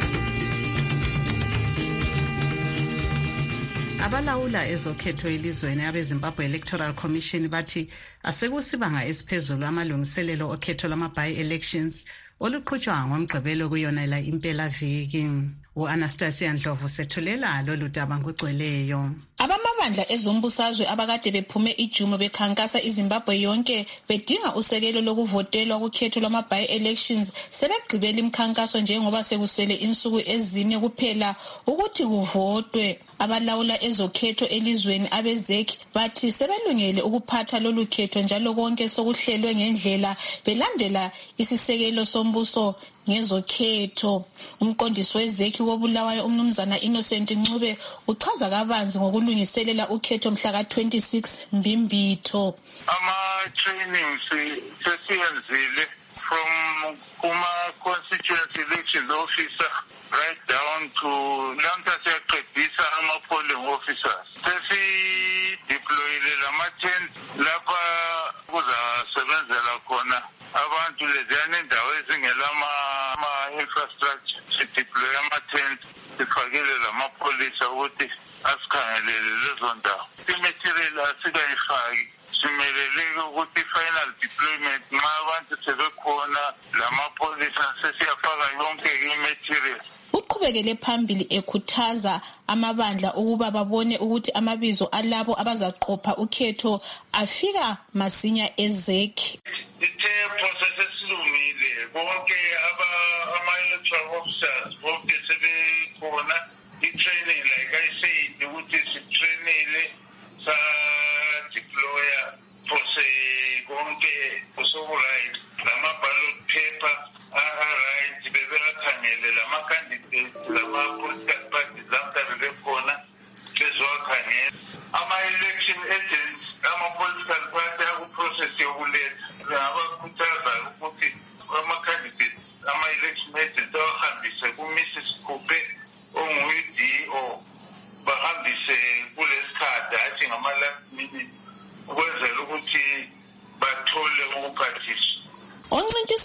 Abalawula ezokhetho elizweni abeZimbabwe Electoral Commission bathi asekusibanga esiphezulu amalungiselelo okhetho lama-by-elections oluqhutshwa ngomgqibelo kuyona la impelaviki. U-Anastasia Ndlovu sethulela lolu daba ngugcweleyo. Abamabandla ezombusazwe abakade bephume ijumo bekhankasa iZimbabwe yonke bedinga usekelo lokuvotelwa kukhetho lwama-by-elections sebegqibela imikhankaso njengoba sekusele insuku ezine kuphela ukuthi kuvotwe. Abalawula ezokhetho elizweni abezekhi bathi sebelungele ukuphatha lolu khetho njalo konke sokuhlelwe ngendlela belandela isisekelo sombuso ngezokhetho. Umqondisi wezekhi wobulawayo umnumzana Innocent Ncube uchaza kabanzi ngokulungiselela ukhetho mhla ka-26 Mbimbitho. Ama-trainings sesiyenzile from kuma-constituency elections officer right down to lamhla siyaqedisa ama-polling officers. Sesi-deployile lama-10 lapha kuzasebenzela khona abantu leziyana indawo ezingelama-infrastructure. Sideploye ama-10 sifakile lamapolisa ukuthi asikhangelele lezo ndawo. I-material asikayifaki, simeleleke ukuthi i-final deployment nxa abantu sebekhona lamapolisa sesiyafaka yonke i-material. Uqhubekele phambili ekhuthaza amabandla ukuba babone ukuthi amabizo alabo abazaqopha ukhetho afika masinya ezekhi. Ithe process esilungile bonke ama-electoral officers bonke sebekhona i-training like I said ukuthi sitrainile sa-deploya phose konke kusoku-right lama-ballot paper right bebeakhangele lama-candidates lama-political parties lamhla bebekhona bezowakhangela ama-election agents ama-political party akuprocess yokuletha abakhuthaza ukuthi ama-candidates ama-election agents awahambise ku-Mrs. Coupe onguye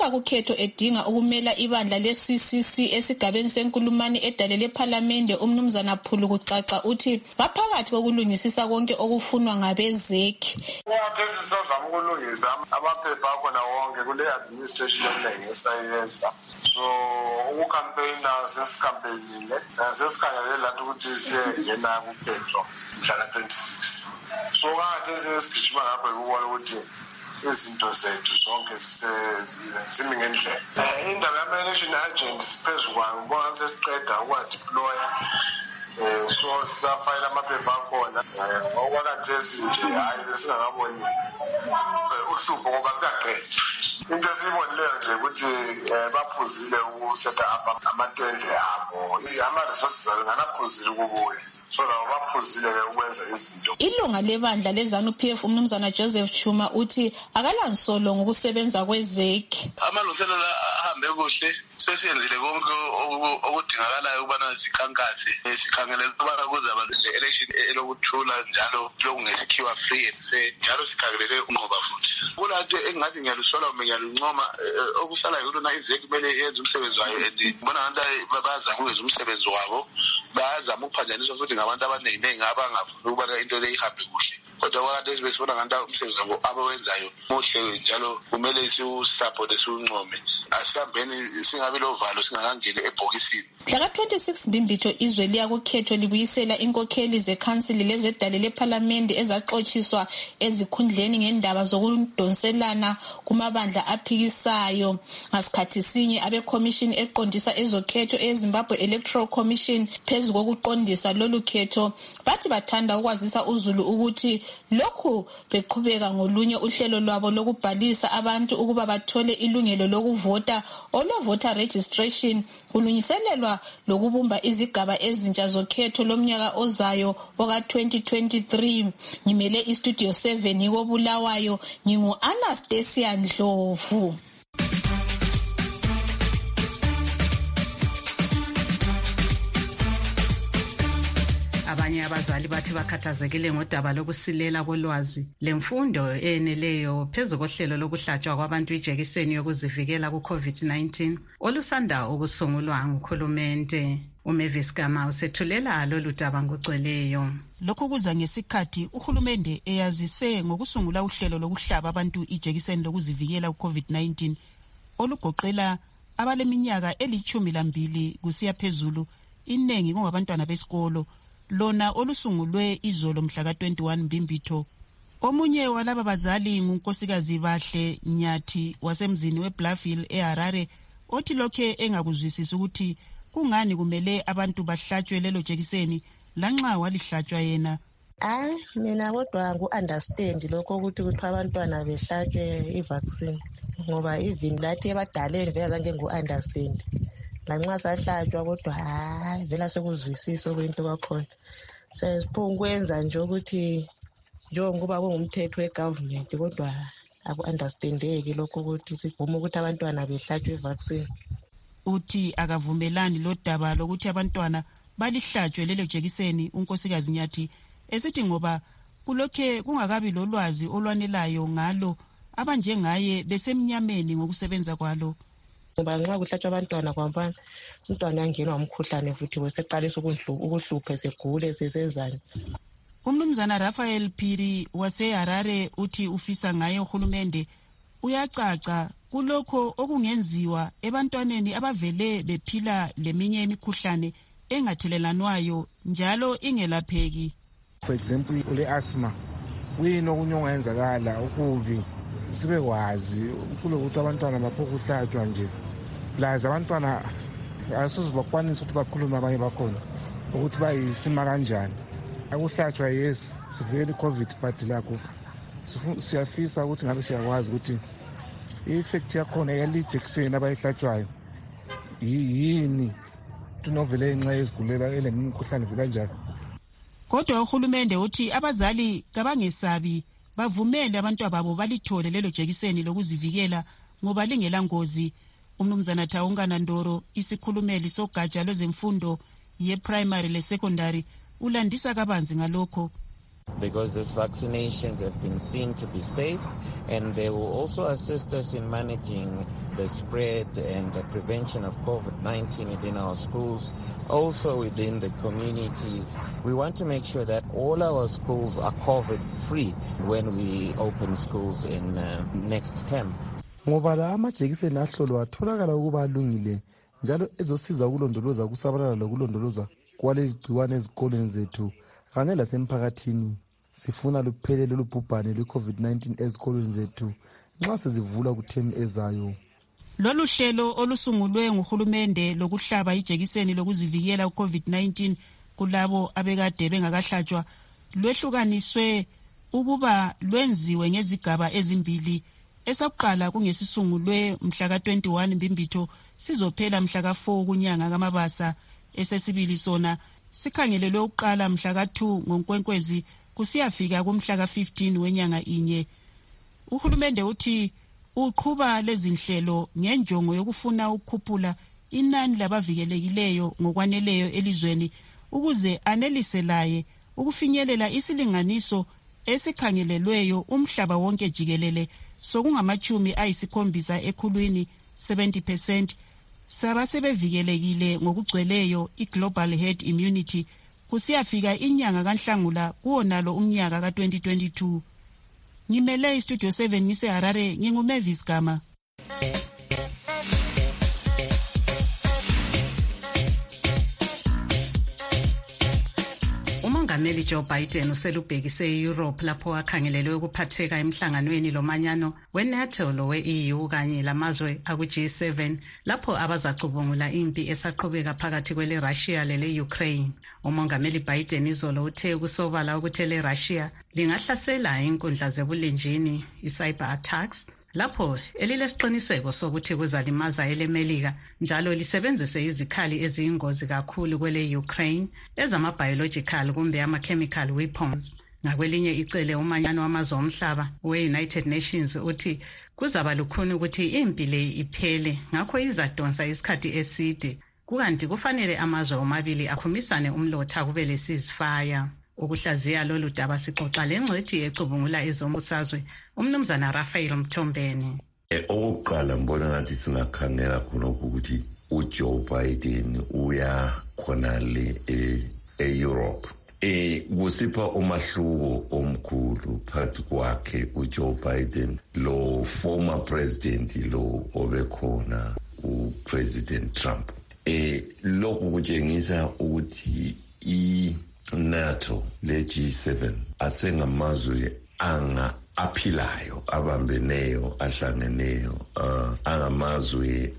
esuka kukhetho edinga ukumela ibandla le-CCC esigabeni senkulumani edale lephalamende. Umnumzana Phulu kucaca uthi baphakathi kokulungisisa konke okufunwa ngabezeki. Kwathi sisazama ukulungisa amaphepha akhona wonke kule administration yomlenge esayenza. So ukukampeyina sesikampenile sesikhangelele lathi ukuthi siyengena kukhetho mhlaka 26. So ngathi esigijima ngapha ukubona ukuthi izinto zethu zonke zimi ngendlela. Indaba yama-election agents phezu kwayo ubona sesiqeda ukwadeploya. So sisafayela amaphepha akhona okwakhathesi nje hayi besingakaboni uhlupho ngoba sikaqedi. Into esiyibonileyo nje ukuthi baphuzile ukusetha up amatende abo. Ama-resources abo nganaphuzile ukubuya. So baphuzile ukwenza izinto. Ilunga lebandla leZANU-PF umnumzana Joseph Chuma uthi akalansolo ngokusebenza kwezeki. Amalungiselelo ahambe kuhle. Sesiyenzile konke okudingakalayo ukubana sikhankase sikhangelele ukubana kuzaba le-election elokuthula njalo lokungesikhiwa free and fair njalo sikhangelele unqoba futhi. Kulanto engathi ngiyalusola ngiyaluncoma okusalayo kulona izeki kumele yenze umsebenzi wayo and ngibona abantu bayazama ukwenza umsebenzi wabo bayazama ukuphanjaniswa futhi ngabantu abaningi abangafuni ukubana into le ihambe kuhle. Kodwa kwakade besibona ngabantu umsebenzi wabo abawenzayo muhle njalo kumele siwusupport siwuncome. Asihambeni singabe lovalo singakangeni ebhokisini. Mhla ka-26 Mbimbitho izwe liya kukhetho libuyisela inkokheli zekhansili lezedale lephalamende ezaxotshiswa ezikhundleni ngendaba zokudonselana kumabandla aphikisayo. Ngasikhathi sinye abekhomishini eqondisa ezokhetho eZimbabwe Electoral Commission phezu kokuqondisa lolu khetho bathi bathanda ukwazisa uZulu ukuthi lokhu beqhubeka ngolunye uhlelo lwabo lokubhalisa abantu ukuba bathole ilungelo lokuvota olwe-voter registration kulungiselelwa lokubumba izigaba ezintsha zokhetho lomnyaka ozayo oka-2023. Ngimele istudio 7 yiko Bulawayo, ngingu-Anastasia Ndlovu. Abanye abazali bathi bakhathazekile ngodaba lokusilela kolwazi lemfundo eneleyo phezu kohlelo lokuhlatshwa kwabantu ijekiseni yokuzivikela ku-COVID-19 olusanda ukusungulwa ngukhulumente. uMavis Gama usethulela lolu daba ngocweleyo. Lokhu kuza ngesikhathi uhulumende eyazise ngokusungula uhlelo lokuhlaba abantu ijekiseni lokuzivikela ku-COVID-19 olugoqela abaleminyaka eli12 kusiya phezulu, inengi kungabantwana besikolo, lona olusungulwe izolo mhla ka-21 Mbimbitho. Omunye walaba bazali ngunkosikazi Bahle Nyathi wasemzini weBluffville eHarare othi lokhe engakuzwisisi ukuthi kungani kumele abantu bahlatshwe lelo jekiseni lanxa walihlatshwa yena. Mina kodwa ngu-understand lokho ukuthi kuthiwa abantwana behlatshwe i-vaccine ngoba even lathi ebadaleni vele zange ngu-understand. Lanxa sahlatshwa kodwa vela sekuzwisisa kwento kwakhona. Sesiphunga ukwenza nje ukuthi njengoba kungumthetho wegovernment kodwa aku-understandeki lokho ukuthi sivume ukuthi abantwana behlatshwe i-vaccine. Uthi akavumelani lo daba lokuthi abantwana balihlatshwe lelo jekiseni unkosikazi Nyathi esithi ngoba kulokhe kungakabi lolwazi olwanelayo ngalo abanjengaye besemnyameni ngokusebenza kwalo. Ngoba nxa kuhlatshwa abantwana kwamfana umntwana angenwa umkhuhlane futhi weseqalisa ukuhlupha segule sesenzani. Umnumzana Raphael Phiri waseHarare uthi ufisa ngaye uhulumende uyacaca kulokho okungenziwa ebantwaneni abavele bephila leminye imikhuhlane engathelelanwayo njalo ingelapheki. For example, ule-asthma kuyini okunye okungenzakala ukubi sibe kwazi kulokuthi abantwana baphokuhlatshwa nje. Lazi abantwana asuze bakwanisa ukuthi bakhulume abanye bakhona ukuthi bayisima kanjani. Akuhlatshwa yes sivikele i-COVID but lakho siyafisa ukuthi ngabe siyakwazi ukuthi i-effect yakhona yalejekiseni abayihlatshwayo yini tunovele nxa ezigulela elemikhuhlane kanjalo. Kodwa uhulumende uthi abazali kabangesabi bavumele abantwana babo balithole lelo jekiseni lokuzivikela ngoba lingela ngozi. Umnumzana Taungana Ndoro isikhulumeli sogatsha lwezemfundo ye-primary le-secondary ulandisa kabanzi ngalokho. because these vaccinations have been seen to be safe, and they will also assist us in managing the spread and the prevention of COVID-19 within our schools, also within the communities. We want to make sure that all our schools are COVID-free when we open schools in next term. Ngoba la amajekiseni ahlolwa atholakala ukuba alungile njalo ezosiza ukulondoloza ukusabalala lokulondoloza kwaleli gciwane ezikoleni zethu kanye lasemphakathini. Sifuna luphelele lubhubhane lwe-COVID-19 ezikoleni zethu nxa sezivula kuthemi ezayo. Lolu hlelo olusungulwe nguhulumende lokuhlaba ijekiseni lokuzivikela ku-COVID-19 kulabo abekade bengakahlatshwa lwehlukaniswe ukuba lwenziwe ngezigaba ezimbili. Esakuqala kungesisungulwe mhla ka-21 Mbimbitho sizophela mhla ka-4 kunyanga kaMabasa. Esesibili sona sikhangelelwe ukuqala mhla ka-2 ngoNkwenkwezi kusiyafika kumhla ka-15 wenyanga inye. Uhulumende uthi uqhuba lezi nhlelo ngenjongo yokufuna ukukhuphula inani labavikelekileyo ngokwaneleyo elizweni ukuze anelise laye ukufinyelela isilinganiso esikhangelelweyo umhlaba wonke jikelele sokungama-70% ekhulwini 70% sabasebevikelekile ngokugcweleyo i-global herd immunity kusiyafika inyanga kaNhlangula kuwonalo umnyaka ka-2022. Ngimele istudio 7 ngiseHarare, nginguMavis Gama. uMongameli Joe Biden uselubhekise e-Europe lapho akhangelelwe ukuphatheka emhlanganweni lomanyano we-NATO lowe-EU kanye lamazwe aku-G7 lapho abazacubungula impi esaqhubeka phakathi kwele-Russia lele-Ukraine. uMongameli Biden izolo uthe ukusobala ukuthi ele-Russia lingahlasela inkundla zebulenjini i-cyber attacks lapho elilesiqiniseko sokuthi kuzalimaza elemelika njalo lisebenzise izikhali eziyingozi kakhulu kwele-Ukraine ezama-biological kumbe ama-chemical weapons. Ngakwelinye icele umanyano wamazwe omhlaba we-United Nations uthi kuzaba lukhuni ukuthi impi le iphele ngakho izadonsa isikhathi eside kukanti kufanele amazwe omabili akhumisane umlotha kube le-ceasefire. Ukuhlaziya lolu daba sixoxa lengcwethi ecubungula ezombusazwe umnumzana Raphael Mthombeni. Okokuqala mbona ngathi singakhangela khonokho ukuthi uJoe Biden uya khona le e-Europe. Kusipha umahluko omkhulu phakathi kwakhe uJoe Biden lo former president lo obekhona uPresident Trump. Lokhu kutshengisa ukuthi NATO le-G7 asengamazwe aphilayo, abambeneyo, ahlangeneyo, angamazwe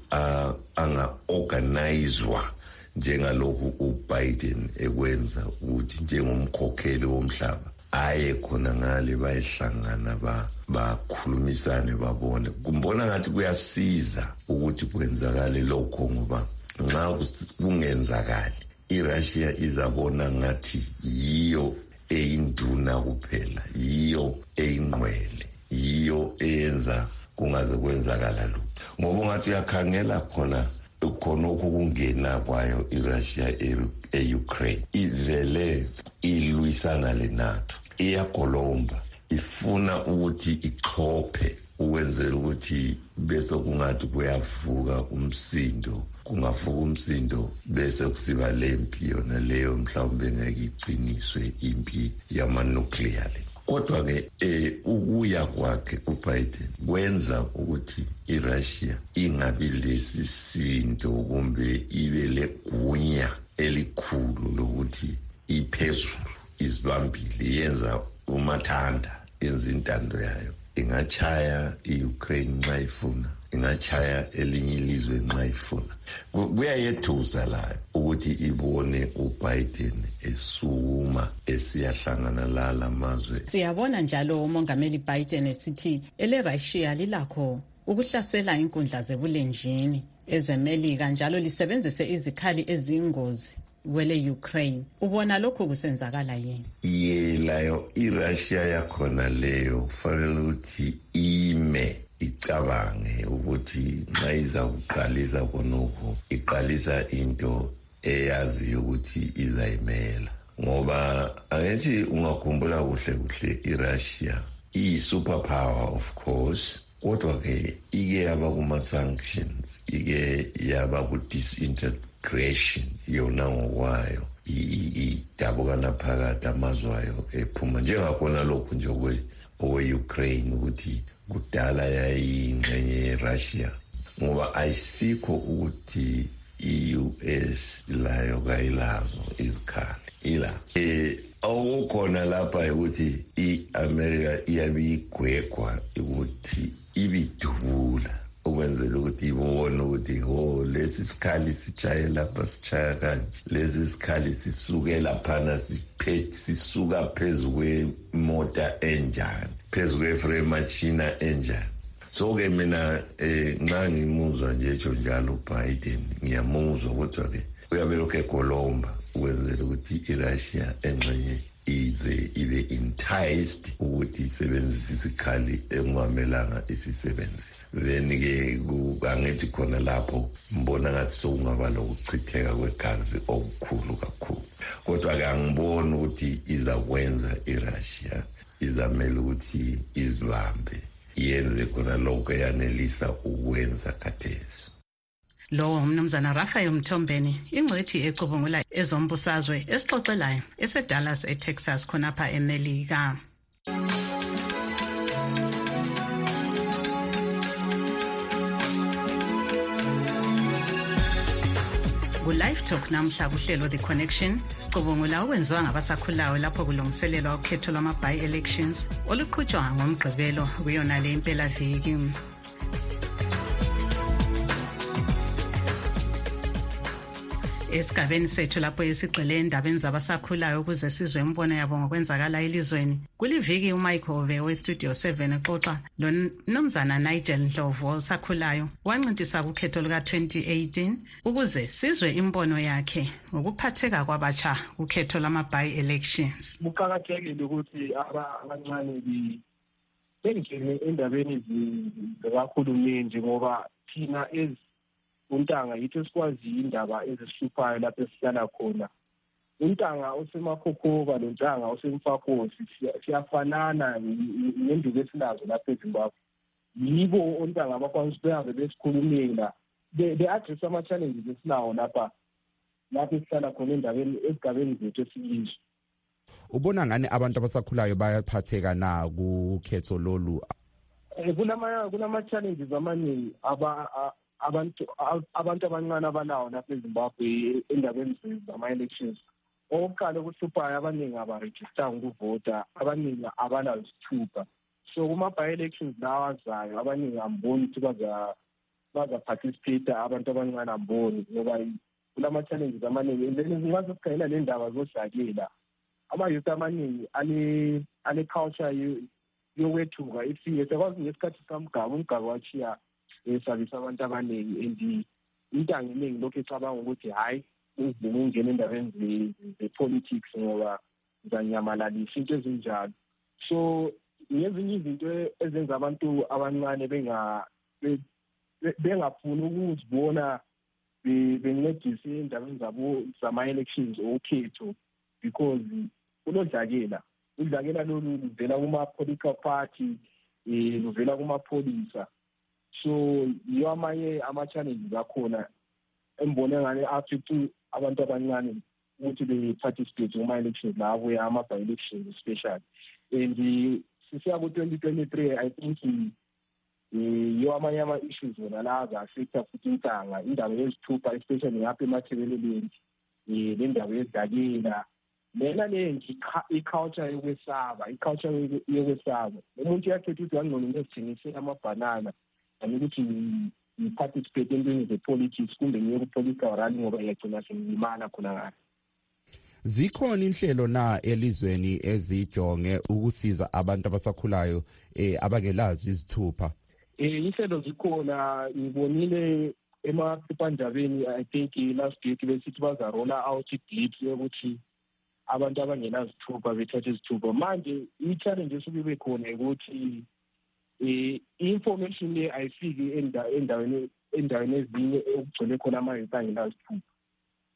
anga-organizwa njengalokhu uBiden ekwenza ukuthi njengomkhokheli womhlaba aye khona ngale bayehlangana bakhulumisane babone. Kumbona ngathi kuyasiza ukuthi kwenzakale lokho ngoba nxa kungenzakali iRussia izabona ngathi yiyo eyinduna kuphela, yiyo eyingqwele, yiyo eyenza kungaze kwenzakala lutho. Ngoba ngathi uyakhangela khona ukungena kwayo iRussia e-Ukraine ivele ilwisana le-NATO, iyagolomba, ifuna ukuthi ixhophe ukwenzela ukuthi bese kungathi kuyavuka umsindo, kungavuka umsindo bese kusiba lempi yona leyo mhlawumbe ngeke igciniswe impi yama-nuclear. Kodwa-ke ukuya kwakhe uBiden kwenza ukuthi iRussia ingabi lesisindo kumbe ibe legunya elikhulu lokuthi iphezulu izibambile, yenza umathanda, yenza intando yayo. Ingachaya i-Ukraine nxa ifuna, ingachaya elinye ilizwe nxa ifuna. Kuyayethusa la ukuthi ibone uBiden esukuma esiyahlangana la mazwe. Siyabona njalo uMongameli Biden esithi ele-Russia lilakho ukuhlasela inkundla zebulenjini ezemelika njalo lisebenzise izikhali eziyingozi kwele-Ukraine. Ubona lokho kusenzakala yini? Yelayo iRussia yakhona leyo kufanele ukuthi ime icabange ukuthi nxa izakuqalisa khonokho iqalisa into eyaziyo ukuthi izayimela. ngoba angithi ungakhumbula kuhle iRussia iyi-superpower of course, kodwa-ke ike yaba kuma-sanctions, ike yaba ku-disintegration yona ngokwayo, idabukana phakathi amazwe ayo ephuma njengakhona lokhu nje okwe-Ukraine ukuthi kudala yayiyingxenye ye-Russia, ngoba ayisikho ukuthi i-US layo kayilazo izikhali ila okukhona lapha ukuthi i-America iyabigwegwa ukuthi ibidubula ukwenzela ukuthi ibone ukuthi lesi sikhali sichaye lapha sichaya kanje, lesi sikhali sisuke laphana sisuka phezu kwemota enjani, phezu kweframe machina enjani. So-ke mina nxa ngimuzwa nje etsho njalo uBiden ngiyamuzwa, kodwa-ke uyabelokhu egolomba ukwenzela ukuthi iRussia engxenye ize ibe enticed ukuthi isebenzise isikhali engamelanga isisebenzise. Then-ke angithi khona lapho mbona ngathi sokungaba lokuchitheka kwegazi okukhulu kakhulu, kodwa-ke angiboni ukuthi izakwenza iRussia, izamele ukuthi izibambe yenze khona lokho eyanelisa ukwenza khathesi. Lowo umnumzana Raphael Mthombeni, ingcwethi ecubungula ezombusazwe esixoxelayo eseDallas eTexas khonapha eMelika. Ku-Live Talk namhla kuhlelo The Connection sicubungula okwenziwa ngabasakhulayo lapho kulungiselelwa ukhetho lwama-by-elections oluqhutshwa ngomgqibelo kuyona le impelaviki. Esigabeni sethu lapho esigxile endabeni zabasakhulayo ukuze sizwe imbono yabo ngokwenzakala elizweni, kuliviki uMichael Ove weStudio 7 exoxa loMnumzana Nigel Ndlovu osakhulayo wancintisa kukhetho luka-2018 ukuze sizwe imbono yakhe ngokuphatheka kwabatsha kukhetho lama-by-elections. Kuqakathekile ukuthi abancane bengene endabeni zikahulumeni ngoba thina untanga yithi esikwaziyo indaba ezisihluphayo lapho esihlala khona. Untanga osemakhokhoba lontanga osemfakosi siyafanana ngenduku esilazo lapha eZimbabwe. Yibo ontanga abakwazi ukuthi behambe besikhulumela be-address ama-challenges esinawo lapha esihlala khona ezigabeni zethu esiyizwe. Ubona ngani abantu abasakhulayo bayaphatheka na kukhetho lolu? Kunama-challenges amaningi abantu abancane abanawo lapha eZimbabwe endabeni zama-elections. Okokuqala okuhluphayo abaningi abarejistanga ukuvota, abaningi abanazithupha. So kuma-by-elections lawa azayo abaningi amboni ukuthi baza-participate, abantu abancane amboni ngoba kulama-challenges amaningi. And then ngaze sikhangela le ndaba zodlakela, ama-youth amaningi ane-culture yokwethuka. Sekwazi ngesikhathi umgaba wachiya esabisa abantu abaningi, and intanga eningi lokhu ecabanga ukuthi hhayi ungena endabeni ze-politics ngoba zanyamalalisa into ezinjalo. So ngezinye izinto ezenza abantu abancane bengafuni ukuzibona bencedise endabeni zabo zama-elections okhetho, because ulodlakela lolu luvela kuma-political party, luvela kumapholisa. So yiyo amanye ama-challenges akhona embone ngane affect abantu abancane ukuthi be-participate kuma-elections lawo ama-by-elections especially. And sisiya ku-2023 I think yiyo amanye ama-issues wona la aza-affecta futhi intanga, indaba yezithupha especially ngapha emathebeleleni, le ndaba yezidakela lena lenje i-culture yokwesaba. Umuntu uyakhetha ukuthi wangcono into ezithengisela amabhanana and ukuthi ngi-participate entweni ze-politics kumbe ngiye ku-political rally ngoba iyagcina sengilimala khona ngani. Zikhona inhlelo na elizweni ezijonge ukusiza abantu abasakhulayo abangelazi izithupha? Inhlelo zikhona, ngibonile emaphephandabeni I think last week besithi bazarola out i-blips yokuthi abantu abangenazithupha bethathe izithupha. Manje i-challenge esuke ibe khona ukuthi i-information le ayifiki endaweni ezinye okugcwele khona ama-youth angenazithupha.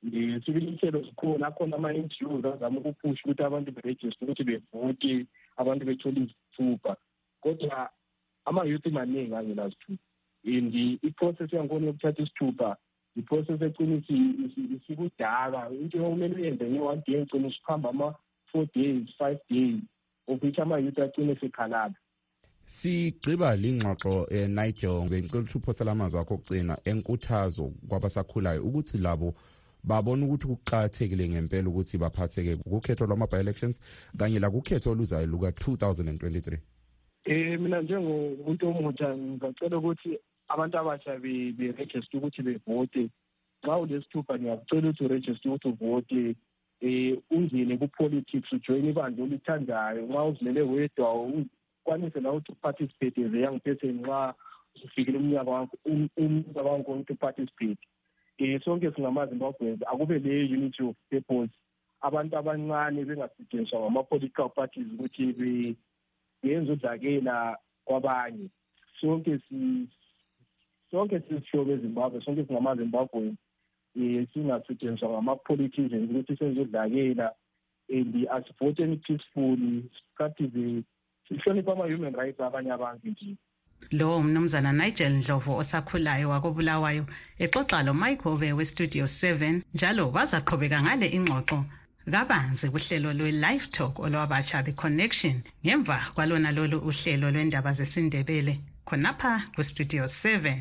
sibili inhlelo zikhona akhona ama-NGOs azama ukuphusha ukuthi abantu berejiste ukuthi bevote abantu bethole izithupha kodwa ama-youth maningi angela zithupha and i-process yankhona yokuthatha isithupha i-process egcina isikudala into okumele uyenze nge-1 day egcina usuhamba ama-4 days 5 days of which ama-youth agcine esekhalala. Sigqiba lingxoxo Nigel bengicela ukuthi uphosela amazwi akho okugcina enkuthazo kwabasakhulayo ukuthi labo babona ukuthi kuqakathekile ngempela ukuthi baphatheke kukhetho lwama-by-elections kanye la kukhetho oluzayo luka-2023. Mina njengomuntu omutsha ngicela ukuthi abantu abasha be-register ukuthi bevote. Xa ulesithupha ngiyakucela ukuthi uregister ukuthi uvote ungene ku-politics ujoyine ibandla olithandayo. Nxa uzilele wedwa ukwanise la ukuthi uparticipate as a young person nxa usufikile umnyaka wakho ukuthi uparticipate. Sonke singamaZimbabweans akube le-unity of purpose. Abantu abancane bengasetshenziswa ngama-political parties ukuthi benze udlakela kwabanye. Sonke sisihlobo eZimbabwe, sonke singamaZimbabweans singasetshenziswa ngama-politicians ukuthi senze udlakela and asivoteni peacefully sihloniphe ama-human rights abanye abantu nje. Lo umnumzana Nigel Ndlovu osakhulayo wakobulawayo exoxa lo Mike Hove weStudio 7 njalo bazaqhubeka ngale ingxoxo kabanzi kuhlelo lwe-Live Talk olwabatsha The Connection ngemva kwalona lolu uhlelo lwendaba zesindebele khonapha kuStudio 7.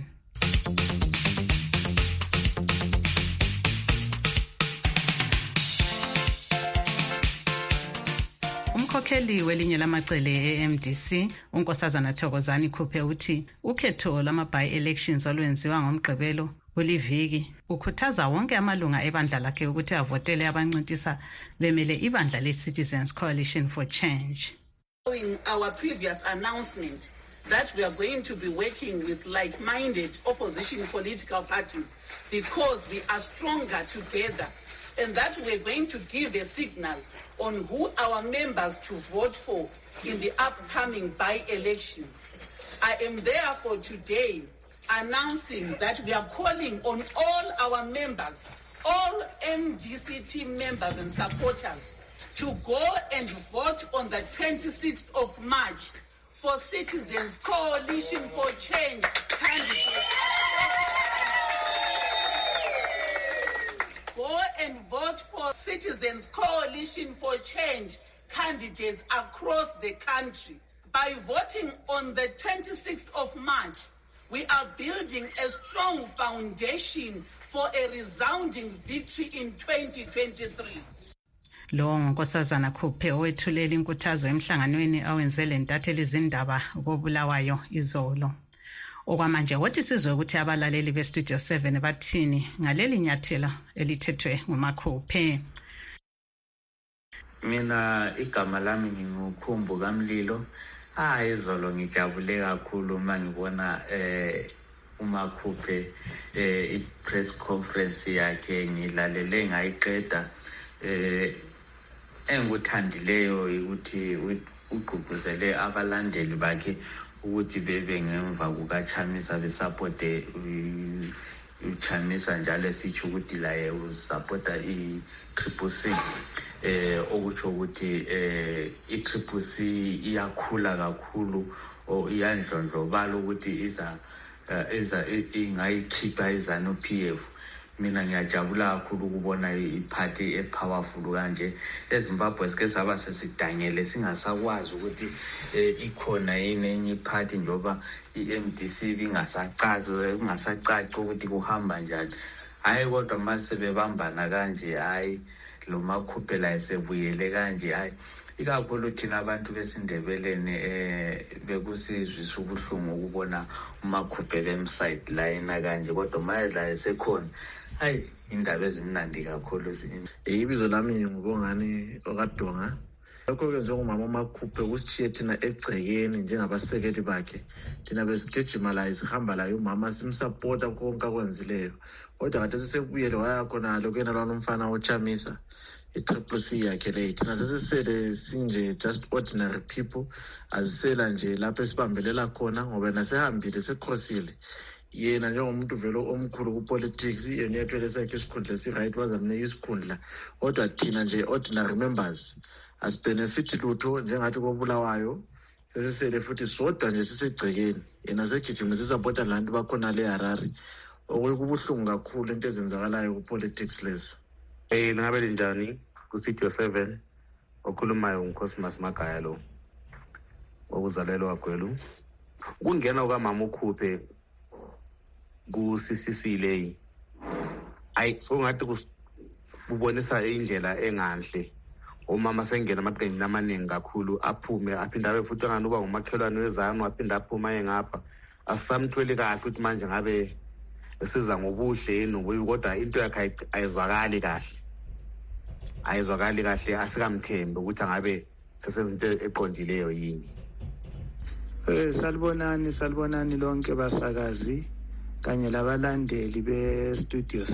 Umkhokheli welinye lamacele e-MDC unkosazana Thokozani Khuphe uthi ukhetho lama-by-elections olwenziwa ngomgqibelo kuliviki ukhuthaza wonke amalunga ebandla lakhe ukuthi avotele abancintisa bemele ibandla le-Citizens Coalition for Change. In our previous announcement that we are going to be working with like-minded opposition political parties because we are stronger together, and that we're going to give a signal on who our members to vote for in the upcoming by-elections. I am therefore today announcing that we are calling on all our members, all MDC members and supporters, to go and vote on the 26th of March for Citizens Coalition for Change candidates. Go and vote for Citizens Coalition for Change candidates across the country. By voting on the 26th of March, we are building a strong foundation for a resounding victory in 2023. Lo nkosazana Khuphe owethulela inkuthazo emhlanganweni awenzele ntatheli izindaba kobulawayo izolo. Okwamanje wothi sizwe ukuthi abalaleli beStudio 7 bathini ngaleli nyathelo elithethwe nguMakhuphe. Mina igama lami ngingukhumbu kaMlilo. Izolo ngijabule kakhulu uma ngibona uMakhuphe i-press conference yakhe ngilalele ngayiqeda enguthandileyo ukuthi ugqugquzele abalandeli bakhe ukuthi bebe ngemva kukaChamisa besupporte uChamisa njalo esitsho ukuthi laye usupporta i-CCC okutsho ukuthi i-CCC iyakhula kakhulu iyandlondlobala ukuthi ingayikhipha iZANU-PF. Mina ngiyajabula kakhulu ukubona iphathi epowerful kanje eZimbabwe sike saba sesidangele singasakwazi ukuthi ikhona yini enye iphathi njoba iMDC ingasacaci ukuthi kuhamba njani. Hayi kodwa mase bebambana kanje hayi lo Makhuphe la esebuyele kanje hayi ikakhulu thina abantu besindebeleni bekusizwisa ubuhlungu ukubona uMakhuphe bemside line kanje kodwa manje la esekhona hayi indaba ezimnandi kakhulu. Ibizo lami ngubongani okadonga. Lokho-ke njengomama uMakhuphe kusithiye thina egcekeni njengabasekeli bakhe thina besigijima la sihamba la umama simsupporta konke akwenzileyo kodwa kade sesebuyele waya khonalo kuyena lwana umfana oChamisa i-CCC yakhe leyo thina sesisele sinje just ordinary people azisela nje lapho esibambelela khona ngoba nasehambile sekhosile yena njengomuntu vele omkhulu ku-politics yena uyathwele sakhe isikhundla si-right bazamnika isikhundla kodwa thina nje ordinary members asibhenefithi lutho njengathi kobulawayo sesisele futhi sodwa nje sisegcekeni yena segijima sisapota lantu bakhona le Harare okubuhlungu kakhulu into ezenzakalayo ku-politics lezi. Ngabe linjani ku-Studio 7 okhulumayo nguNkosimas Magaya lo okuzalelwa kwaGwelu. Kungena ukamama ukhuphe ku-CCC leyi so ngathi kubonisa indlela enganhle umama sengena amaqembu amaningi kakhulu aphume aphinde abe futhi ngani uba ngumakhelwane wezanu aphinde aphuma engapha asamthweli kahle ukuthi manje ngabe esiza ngobuhle nobubi kodwa into yakhe ayizwakali kahle asikamthembi ukuthi angabe sesenzinto eqondileyo yini. Salibonani lonke basakazi kanye labalandeli be-Studio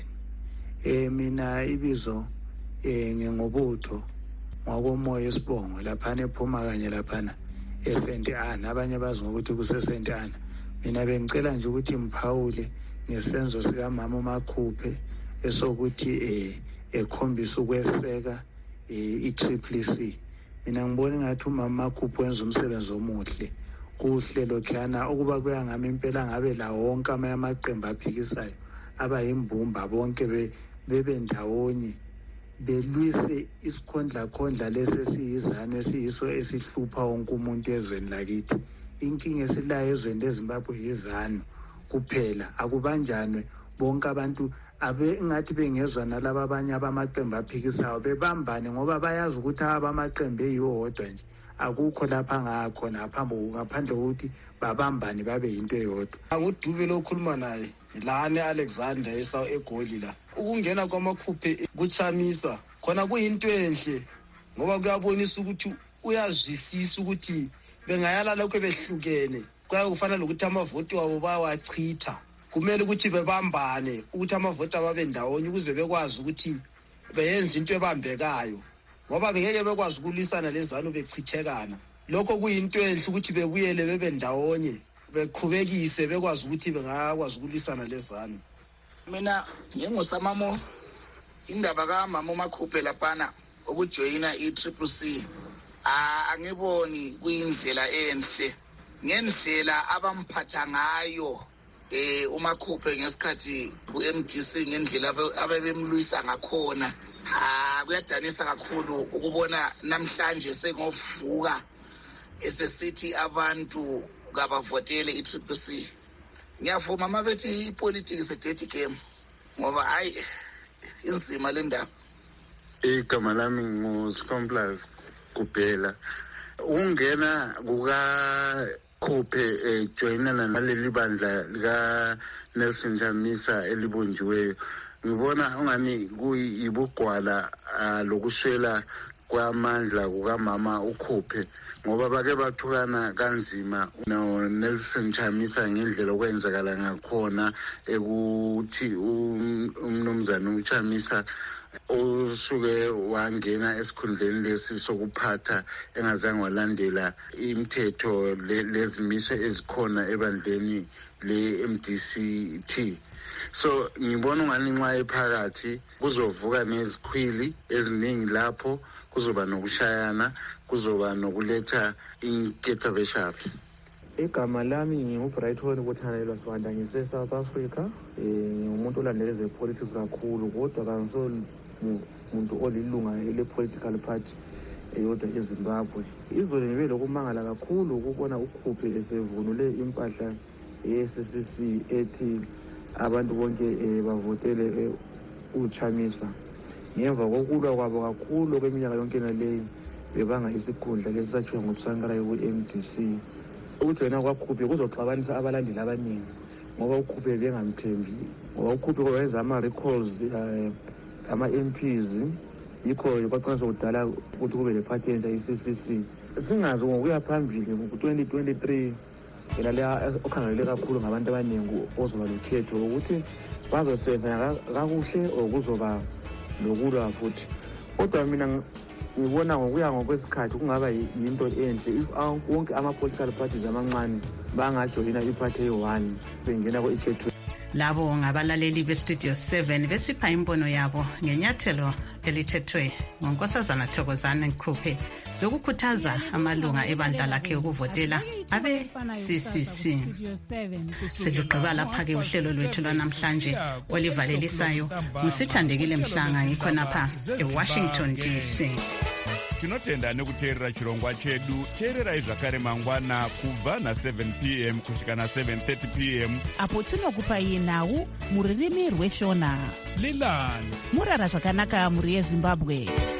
7. Mina ibizo ngingubutho ngokomoya esibongo laphana ephuma kanye laphana eSt Anna, abanye bazi ngokuthi kuseSt Anna. Mina bengicela nje ukuthi mphawule ngesenzo sikamama uMakhuphe esokuthi ekhombisa ukweseka i-CCC. Mina ngibona ngathi umama Makhuphe wenza umsebenzi omuhle kuhle lokhana ukuba kuyangami impela ngabe la wonke amaqembu aphikisayo abayimbumba bonke bebe ndawonye belwise isikhondla lesi esiyizane esiyiso esihlupha wonke umuntu ezweni lakithi. Inkinga esilayo ezweni leZimbabwe yizano kuphela, akubanjanwe bonke abantu ngathi bengezwa nalaba abanye abamaqembu aphikisayo bebambane ngoba bayazi ukuthi abamaqembu eyiwodwa nje akukho lapha ngakhona ngaphandle kokuthi babambane babe yinto eyodwa. Ngudube lokhuluma naye lana Alexander eGoli la. Ukungena kwaMakhuphe kuchamisa khona kuyinto enhle ngoba kuyabonisa ukuthi uyazwisisa ukuthi bengayala lokho behlukene kuyafana lokuthi amavoti wabo bawachitha. Kumele ukuthi bebambane ukuthi amavoti babe ndawonye ukuze bekwazi ukuthi beyenze into ebambekayo ngoba bengeke bekwazi ukulisana lezanu bechithekana. Lokho kuyinto enhle ukuthi bebuyele bebe ndawonye beqhubekise bekwazi ukuthi bengakwazi ukulisana lezanu. Mina ngingusamamo indaba kaMama uMakhuphe laphana ukujoyina i-CCC angiboni kuyindlela enhle ngendlela abamphatha ngayo uMakhuphe ngesikhathi ku-MDC ngendlela abebemlwisa ngakhona. Kuyadanisa kakhulu ukubona namhlanje sengovuka esesithi abantu kabavotele i-CCC. Ngiyavuma mabethi ipolitics a dirty game ngoba hayi inzima le ndaba. Igama lami nguScomplice kuphela. Ungena kukaKhuphe joinana naleli bandla lika Nelson Chamisa elibunjiweyo. Ngibona ungani kuyibugwala lokuswela kwamandla kukamama uKhuphe ngoba bake bathukana kanzima noNelson Chamisa ngendlela okwenzakala ngakhona ekuthi umnumzana uChamisa usuke wangena esikhundleni lesi sokuphatha engazange walandela imithetho lezimiso ezikhona ebandleni le-MDCT. So ngibona ungani nxa ephakathi kuzovuka nezikhwili eziningi lapho kuzoba nokushayana kuzoba nokuletha inketho beshapi. Igama lami nginguBrighton Buthanelwa Sibanda ngise-South Africa. Ngumuntu olandela ezepolitics kakhulu kodwa kangiso umuntu olilunga ele-political party eyodwa eZimbabwe. Izolo ngibe lokumangala kakhulu ukubona uKhuphe esevunule impahla ye-CCC ethi abantu bonke bavotele uChamisa. Ngemva kokulwa kwabo kakhulu kweminyaka yonke naleyo bebanga isikhundla lesathiwa nguSankara ku-MDC. Ukujoyina kwaKhuphe kuzoxabanisa abalandeli abaningi ngoba uKhuphe bengamthembi ngoba uKhuphe wenza ama-recalls ama-MPs yikho kwaqinisa kudala ukuthi kube le-party entsha i-CCC. Singazi ngokuya phambili ku-2023 yena leya okhangelele kakhulu ngabantu abaningi ozoba lokhetho ukuthi bazosebenza kakuhle or kuzoba lokulwa futhi. Kodwa mina ngibona ngokuya ngokwesikhathi kungaba yinto enhle if wonke ama-political parties amancane bangajoyina iphathi eyi-1 bengena ku-J2. Labo ngabalaleli beStudio 7 besipha imbono yabo ngenyathelo elithethwe ngonkosazana Thokozane Khuphe lokukhuthaza amalunga ebandla lakhe ukuvotela abe CCC. Silugqiba lapha-ke uhlelo lwethu lwanamhlanje olivalelisayo. Msithandekile Mhlanga ngikhonapha eWashington DC. Tinotenda nekuteerera chirongwa chedu. Teererai zvakare mangwana kubva na7 p.m. kusvika na7:30 p.m. apo tinokupai nhau muririmi rweshona. Lilani murara zvakanaka muri yeZimbabwe.